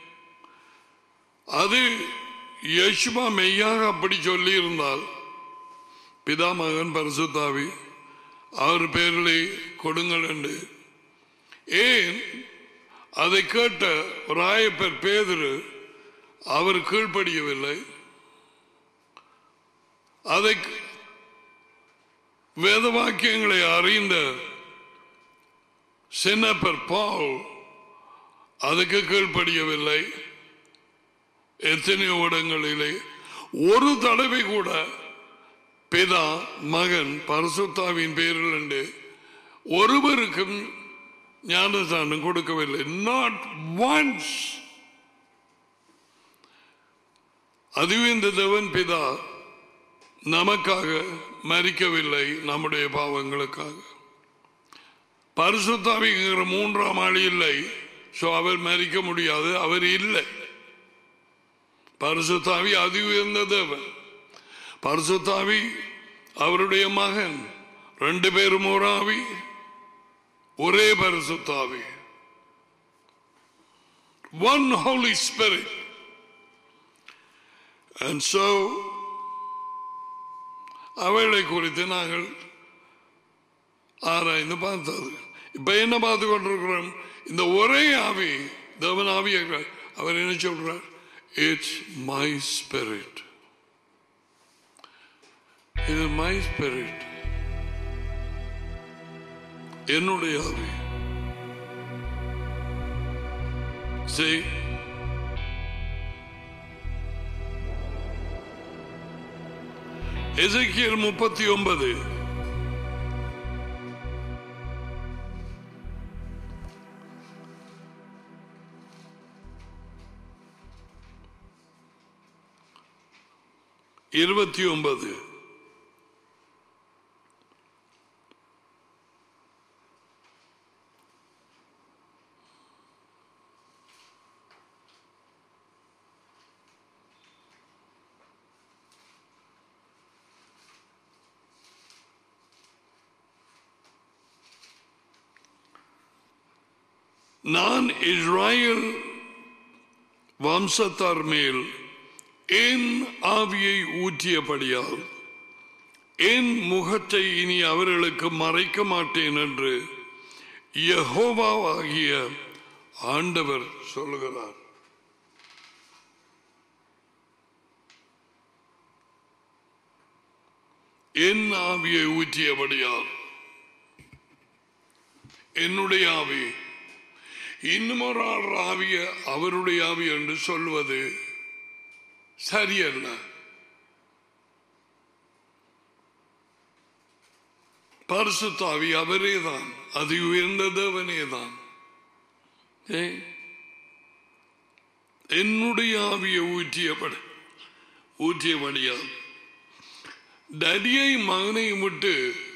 அது யேசுவா மெய்யாக அப்படி சொல்லி இருந்தால் பிதா மகன் பரிசுத்த ஆவி அவர் பேரிலே கொடுங்கள் என்று, ஏன் அதை கேட்ட ராயப்பர் பேதுரு அவர் கீழ்ப்படியவில்லை? அதை வேத வாக்கியங்களை அறிந்த சென்னப்பர் பால் அதுக்கு கீழ்ப்படியவில்லை. எத்தனையோ இடங்களிலே ஒரு தடவை கூட பிதா மகன் பரிசுத்தாவின் பேரில் என்று ஒருவருக்கும் ஞானஸ்நானம் கொடுக்கவில்லை. Not once. அதுவும் இந்த தேவன் பிதா நமக்காக மரிக்கவில்லை, நம்முடைய பாவங்களுக்காக. பரிசுத்தாவிங்கிற 3ஆம் ஆள் இல்லை. சோ அவர் மரிக்க முடியாது, அவர் இல்லை. பரிசுத்தாவி அது உயர்ந்த தேவன். பரிசுத்தாவி அவருடைய மகன். 2 பேரும் ஒரு ஆவி, ஒரே பரிசுத்தாவி. One Holy Spirit. And so அவளை குறித்து நாங்கள் ஆராய்ந்து பார்த்தது. இப்ப என்ன பார்த்து கொண்டிருக்கிறோம்? இந்த ஒரே ஆவி, தேவன் ஆவி. அவர் என்ன சொல்றார்? It's my spirit. It is my spirit. என்னுடைய ஆவி. See, எசேக்கியேல் 39 29. நான் இஸ்ராயேல் வம்சத்தார் மேல் என் ஆவியை ஊற்றியபடியால் என் முகத்தை இனி அவர்களுக்கு மறைக்க மாட்டேன் என்று யெகோவாகிய ஆண்டவர் சொல்லுகிறார். என் ஆவியை ஊற்றியபடியால், என்னுடைய ஆவி. இன்னும் ஒரு ஆவிய அவருடைய ஆவி என்று சொல்வது சரியல்ல. பரிசுத்த ஆவி அவரேதான், அது உயர்ந்த தேவனேதான். என்னுடைய ஆவியை ஊற்றியபடியால் டடியை மகனையும் விட்டு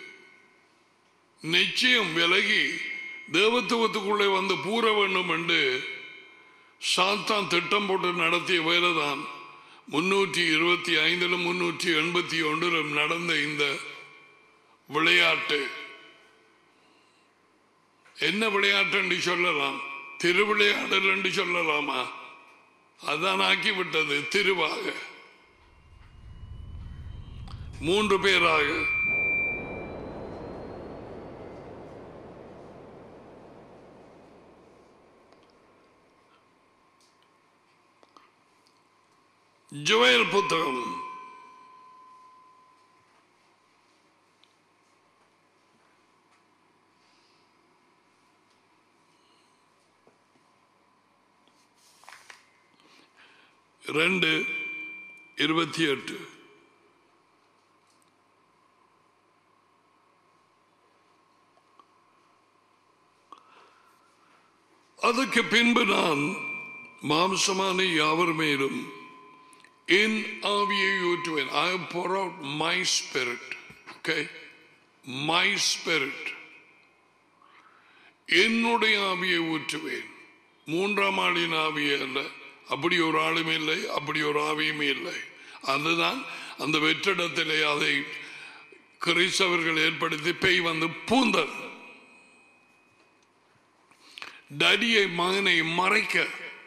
நிச்சயம் விலகி தேவத்துவத்துக்குள்ளே வந்து பூர வேண்டும் என்று சாத்தான் திட்டம் போட்டு நடத்திய வேலைதான் 325 381 நடந்த இந்த விளையாட்டு. என்ன விளையாட்டு என்று சொல்லலாம்? திருவிளையாடல் என்று சொல்லலாமா? அதான் ஆக்கிவிட்டது திருவாக 3 பேராக. ஜோயல் புத்தகம் 2:28. அதற்கு பின்பு நான் மாம்சமான யாவர் மேலும் என் ஆவியை ஊற்றுவேன். I have poured out my spirit. Okay? My spirit. என்னுடைய ஆவியை ஊற்றுவேன். 3ஆம் ஆளின் ஆவியே அல்ல. அப்படி ஒரு ஆளுமே இல்லை, அப்படி ஒரு ஆவியுமே இல்லை. அதுதான் அந்த வெற்றிடத்திலே அதை கிறிஸ்தவர்கள் ஏற்படுத்தி பேய் வந்து பூந்தது. டடியை மகனை மறைக்க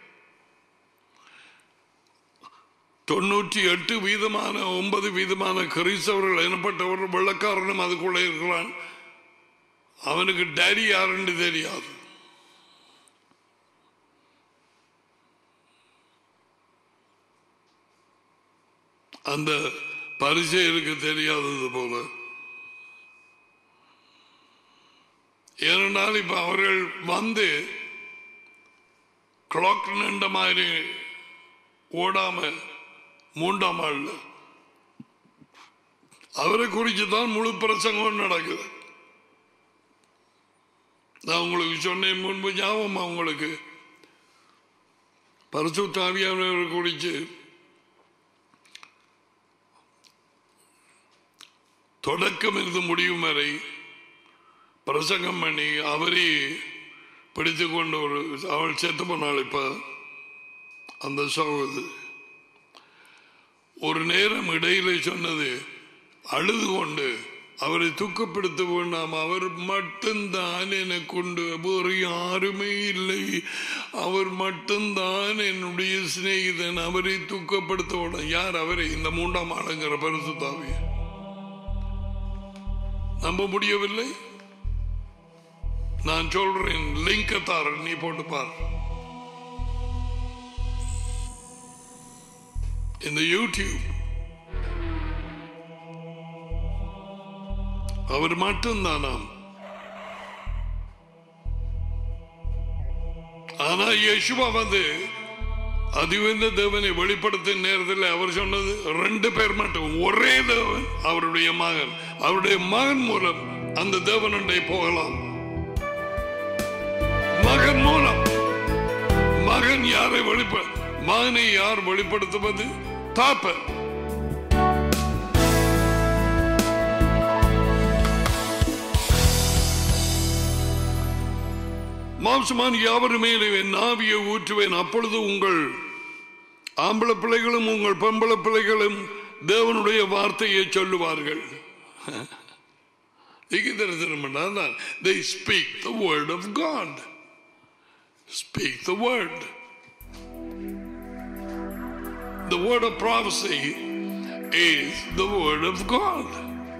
98% 9% கிறிஸ்தவர்கள் எனப்பட்டவர்கள் வெள்ளக்காரனும் அதுக்குள்ளே இருக்கிறான். அவனுக்கு டேடி யாருன்னு தெரியாது. அந்த பரிசேயருக்கு தெரியாதது போல. ஏனென்றால் இப்ப அவர்கள் வந்து கிளாக் நின்ற மாதிரி ஓடாம 3ஆம் ஆள்ல அவரை குறித்து தான் முழு பிரசங்கம் நடக்குது. நான் உங்களுக்கு சொன்னேன் முன்பு, ஞாபகமா உங்களுக்கு? பரிசுத்த ஆவியானவரை குறித்து தொடக்கம் இருந்து முடியும் வரை பிரசங்கம் பண்ணி அவரே பிடித்து கொண்டு அவள் செத்து போனாள். இப்ப அந்த சகோதரி ஒரு நேரம் இடையிலே சொன்னது, அழுது கொண்டு அவரை துக்கப்படுத்த வேண்டாம், அவர் மட்டும்தான் எனக்கு உண்டு, வேறு யாருமே இல்லை, அவர் மட்டும்தான் என்னுடைய சிநேகிதன், அவரை துக்கப்படுத்த வேண்டாம். யார் அவரை? இந்த 3ஆம் ஆளுங்கிற பரிசுத்த ஆவி. நம்ப முடியவில்லை? நான் சொல்றேன், லிங்க் தாரேன், நீ போட்டு பார். இந்த யூடியூப் அவர் மட்டும்தானாம். ஆனா யேசுவா வந்து அதிவந்த தேவனை வெளிப்படுத்தும் நேரத்தில் அவர் சொன்னது 2 பேர் மட்டும், ஒரே தேவன், அவருடைய மகன். அவருடைய மகன் மூலம் அந்த தேவனுடைய போகலாம். மகன் மூலம். மகன் யாரை மகனை யார் வெளிப்படுத்துவது? தாப்பன். மாம்சமான யாவர் மேலே என் ஆவியை ஊற்றுவேன், அப்பொழுது உங்கள் ஆம்பளை பிள்ளைகளும் உங்கள் பெம்பளை பிள்ளைகளும் தேவனுடைய வார்த்தையை சொல்லுவார்கள். They speak the word of God. Speak the word. The word of prophecy is the word of God.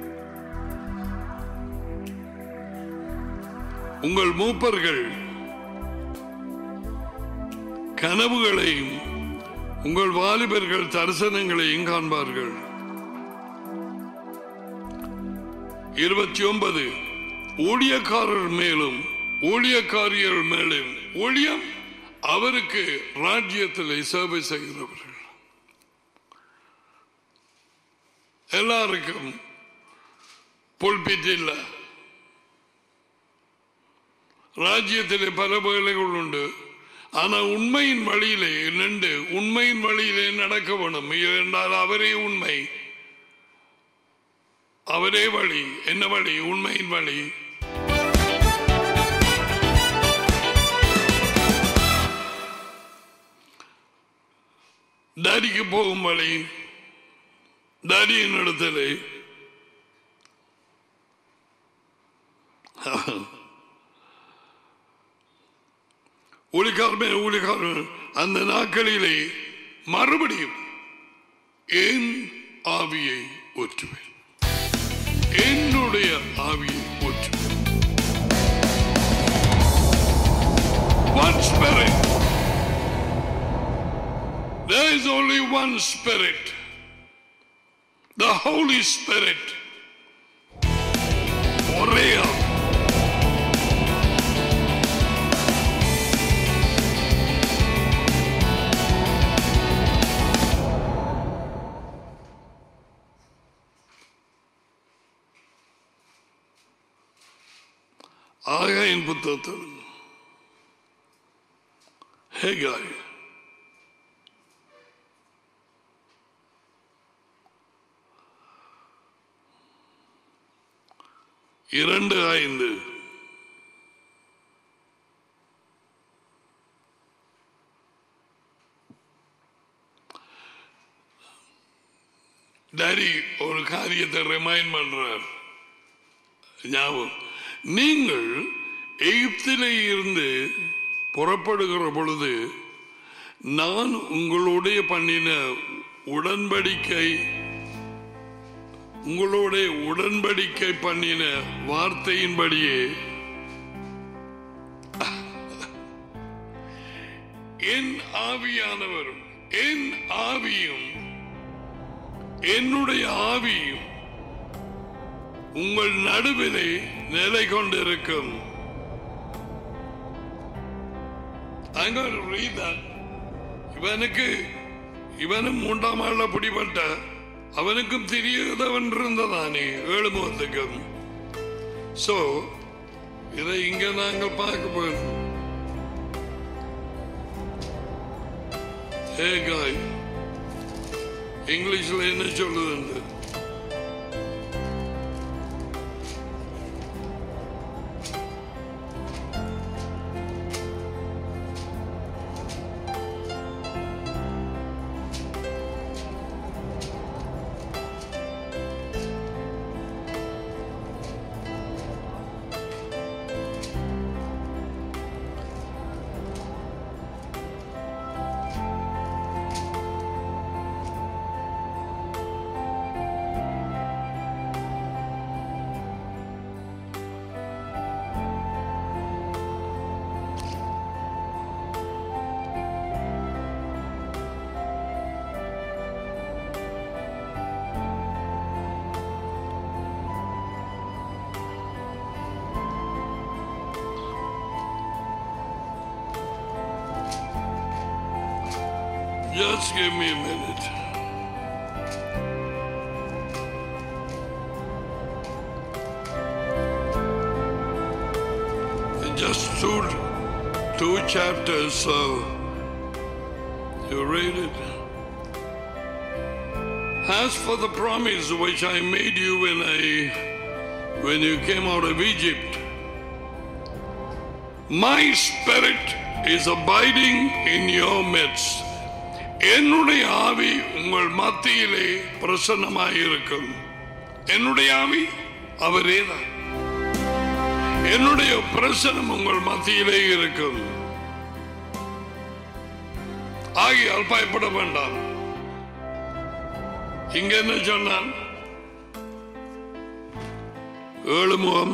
உங்கள் மூப்பர்கள் கனவுகளையும் உங்கள் வாலிபர்கள் தரிசனங்களையும் காண்பார்கள். 29 ஊழியக்காரர் மேலும் ஊழியக்காரியர் மேலும் ஊழியம் அவருக்கு ராஜ்யத்தில் சேவை செய்கிறவர்கள் எல்லாருக்கும் புல்பிட் இல்ல, ராஜ்யத்திலே பல வேலைகள் உண்டு. ஆனா உண்மையின் வழியிலே நின்று உண்மையின் வழியிலே நடக்க வேணும் என்றால் அவரே உண்மை, அவரே வழி. என்ன வழி? உண்மையின் வழி. டாடிக்கு போகும் வழி, டாடியின் இடத்துல ஊழிக்காரன் அந்த நாட்களிலே மறுபடியும் என் ஆவியை ஊற்றுவேன், என்னுடைய ஆவியை ஊற்றுவேன். One spirit. There is only one spirit, the Holy Spirit. ஒரே ஆவி. ஆகாயின் புத்தகத்தில் ஹேகாய் இரண்டு 5 டாடி ஒரு காரியத்தை ரிமைண்ட் பண்றார். ஞாபகம், நீங்கள் எகிப்திலே இருந்து புறப்படுகிற பொழுது நான் உங்களுடைய பண்ணின உடன்படிக்கை பண்ணின வார்த்தையின்படியே என் ஆவியானவரும் என் ஆவியும் என்னுடைய ஆவியும் உங்கள் நடுவிலே நிலை கொண்டிருக்கும். இவனும் 3ஆம் ஆள்ல பிடிபட்ட அவனுக்கும் தெரியாதவன் இருந்ததானே 7 முகத்துக்கும். சோ இதை இங்க நாங்கள் பார்க்க போகிறோம். ஹேகாய் இங்கிலீஷ்ல என்ன சொல்லுது? Just give me a minute. Just two chapters, so you read it. As for the promise which I made you when you came out of Egypt, my spirit is abiding in your midst. என்னுடைய ஆவி உங்கள் மத்தியிலே பிரசன்னமாயிருக்கும். என்னுடைய ஆவி அவரேதான். என்னுடைய பிரசன்னம் உங்கள் மத்தியிலே இருக்கும். ஆகியால் பயப்பட வேண்டாம். இங்க என்ன சொன்னான்? 7 முகம்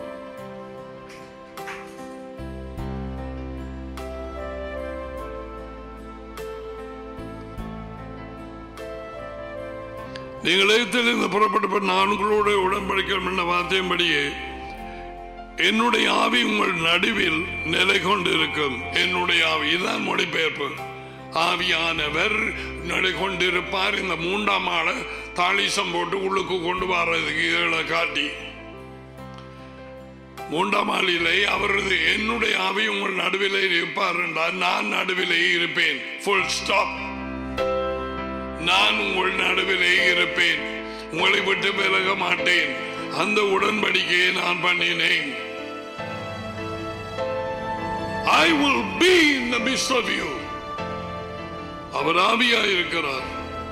நீங்கள் எகிப்திலிருந்து புறப்பட்ட நான் உங்களோட உடன்படிக்கை பண்ண வார்த்தையின்படியே என்னுடைய ஆவி உங்கள் நடுவில் நிலை கொண்டிருக்கும். என்னுடைய ஆவி இதுதான் மொழிபெயர்ப்பு. ஆவியானவர் நிலை கொண்டிருப்பார். இந்த 3ஆம் ஆளை தாளிசம் போட்டு உள்ளுக்கு கொண்டு வர்றதுக்கு காட்டி மூன்றாம் ஆளிலே அவரது என்னுடைய ஆவி உங்கள் நடுவிலே இருப்பார் என்றால் நான் நடுவிலே இருப்பேன். Full stop. நான் உங்கள் நடுவிலே இருப்பேன், உங்களை விட்டு விலக மாட்டேன். அந்த உடன்படிக்கையை நான் பண்ணினேன். I will be in the midst of you. அவர் ஆவியாய் இருக்கிறார்.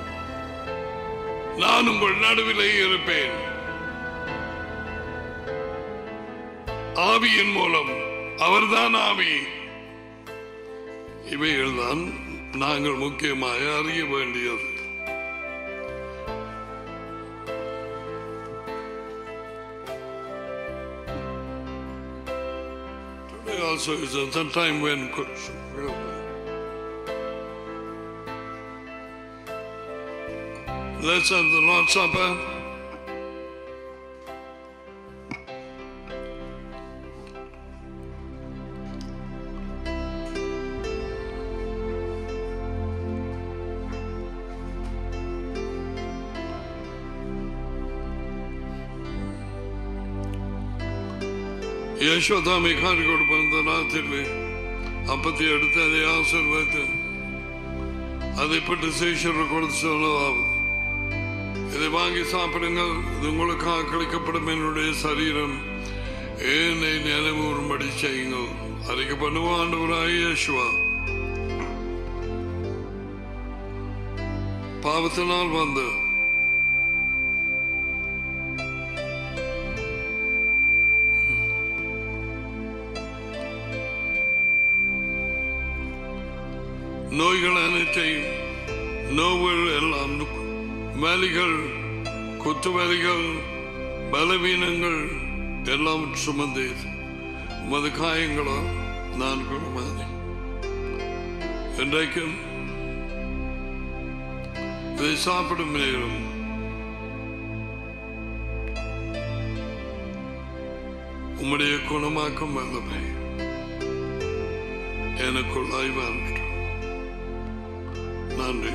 நான் உங்கள் நடுவிலே இருப்பேன். ஆவியின் மூலம் அவர்தான் ஆவி. இவைகள் தான் நாங்கள் முக்கியமாக அறிய வேண்டியது. Today also is a time when let's have the Lord's Supper. யசோதாமை காரி கொடுப்ப ராத்திரி அப்பத்தை எடுத்து அதை ஆசீர்வதித்து அதை பற்றி சேஷர் கொடுத்து சொல்லவாகும், இதை வாங்கி சாப்பிடுங்கள், இது உங்களுக்காக கழிக்கப்படும் என்னுடைய சரீரம், என்னை நினைவுறும்படி செய்யுங்கள். அறிக்கை பண்ணுவோம். ஆண்டவராகிய இயேசுவா, பாவத்தினால் வந்து நோய்கள் அனைத்தையும், நோய்கள் எல்லாம், வலிகள், குத்து வலிகள், பலவீனங்கள் எல்லாம் சுமந்தேன். உமது காயங்களால் நான் குணமானேன். இன்றைக்கும் இதை சாப்பிடும் நேரம் உம்முடைய குணமாக்கும் வல்லமை எனக்குள்ளாய் வரட்டும். நன்றி.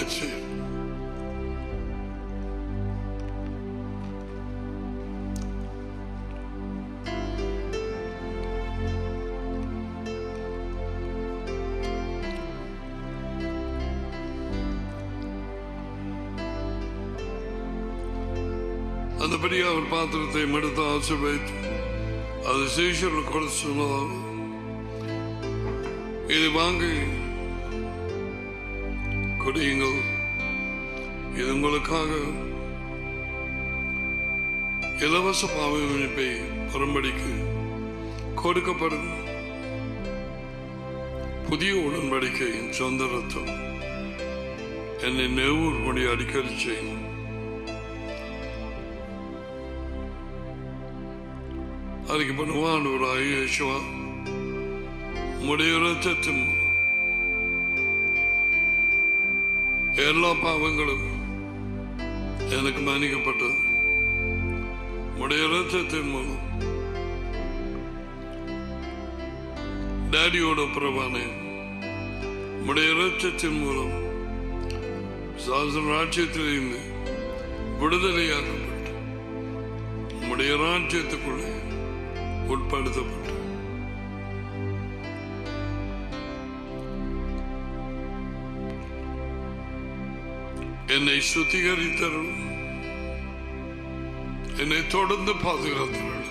அந்தபடி அவர் பாத்திரத்தை எடுத்து ஆசீர்வதித்து அது சீஷர்கள் கொடுத்து சொன்னதாகும், இதை வாங்கி குடியுங்கள், இது உங்களுக்காக இலவச பாவ மன்னிப்பை வரும்படிக்கு கொடுக்கப்படும் புதிய உடன்படிக்கையின் சொந்த ரத்தம். என்னை நினைவுறும்படி அடிக்கடி செய்யும். அறிக்கை பண்ணுவோம். ஆண்டவராகிய இயேசுவா, உம்முடைய இரத்தத்தின் எல்லா பாவங்களும் எனக்கு மன்னிக்கப்பட்டது. உம்முடைய இரத்தத்தின் மூலம் டாடியோட பிரபானே, உம்முடைய இரத்தத்தின் மூலம் சாசன ராஜ்யத்திலிருந்து விடுதலையாக்கப்பட்டு உம்முடைய ராஜ்யத்துக்குள்ளே உட்படுத்தப்பட்டு என்னை சுத்திகரித்தருள், என்னை தொடர்ந்து பாதுகாத்தருள்,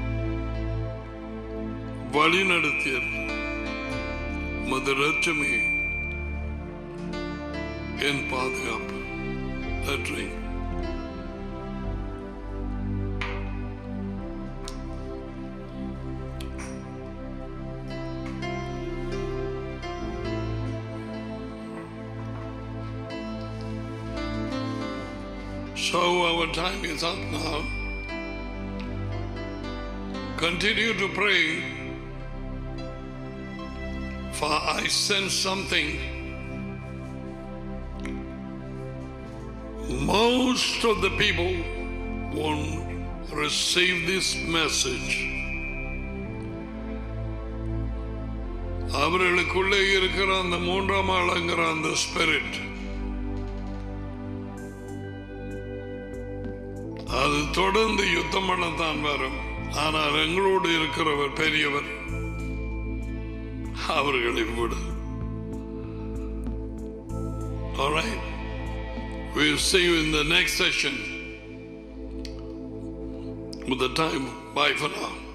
வழி நடத்தியர். உமது இரட்சமே என் பாதுகாப்பு. நன்றி. So our time is up now. Continue to pray, for I sense something. Most of the people won't receive this message. அவர்களுக்குள்ளே இருக்கிற அந்த மூன்றாம் ஆளுங்கிற அந்த ஸ்பிரிட் அது தொடர்ந்து யுத்தம் பண்ணத்தான் வரும். ஆனால் எங்களோடு இருக்கிறவர் பெரியவர். அவர்களை விட. All right. We'll see you in the next session with the time. Bye for now.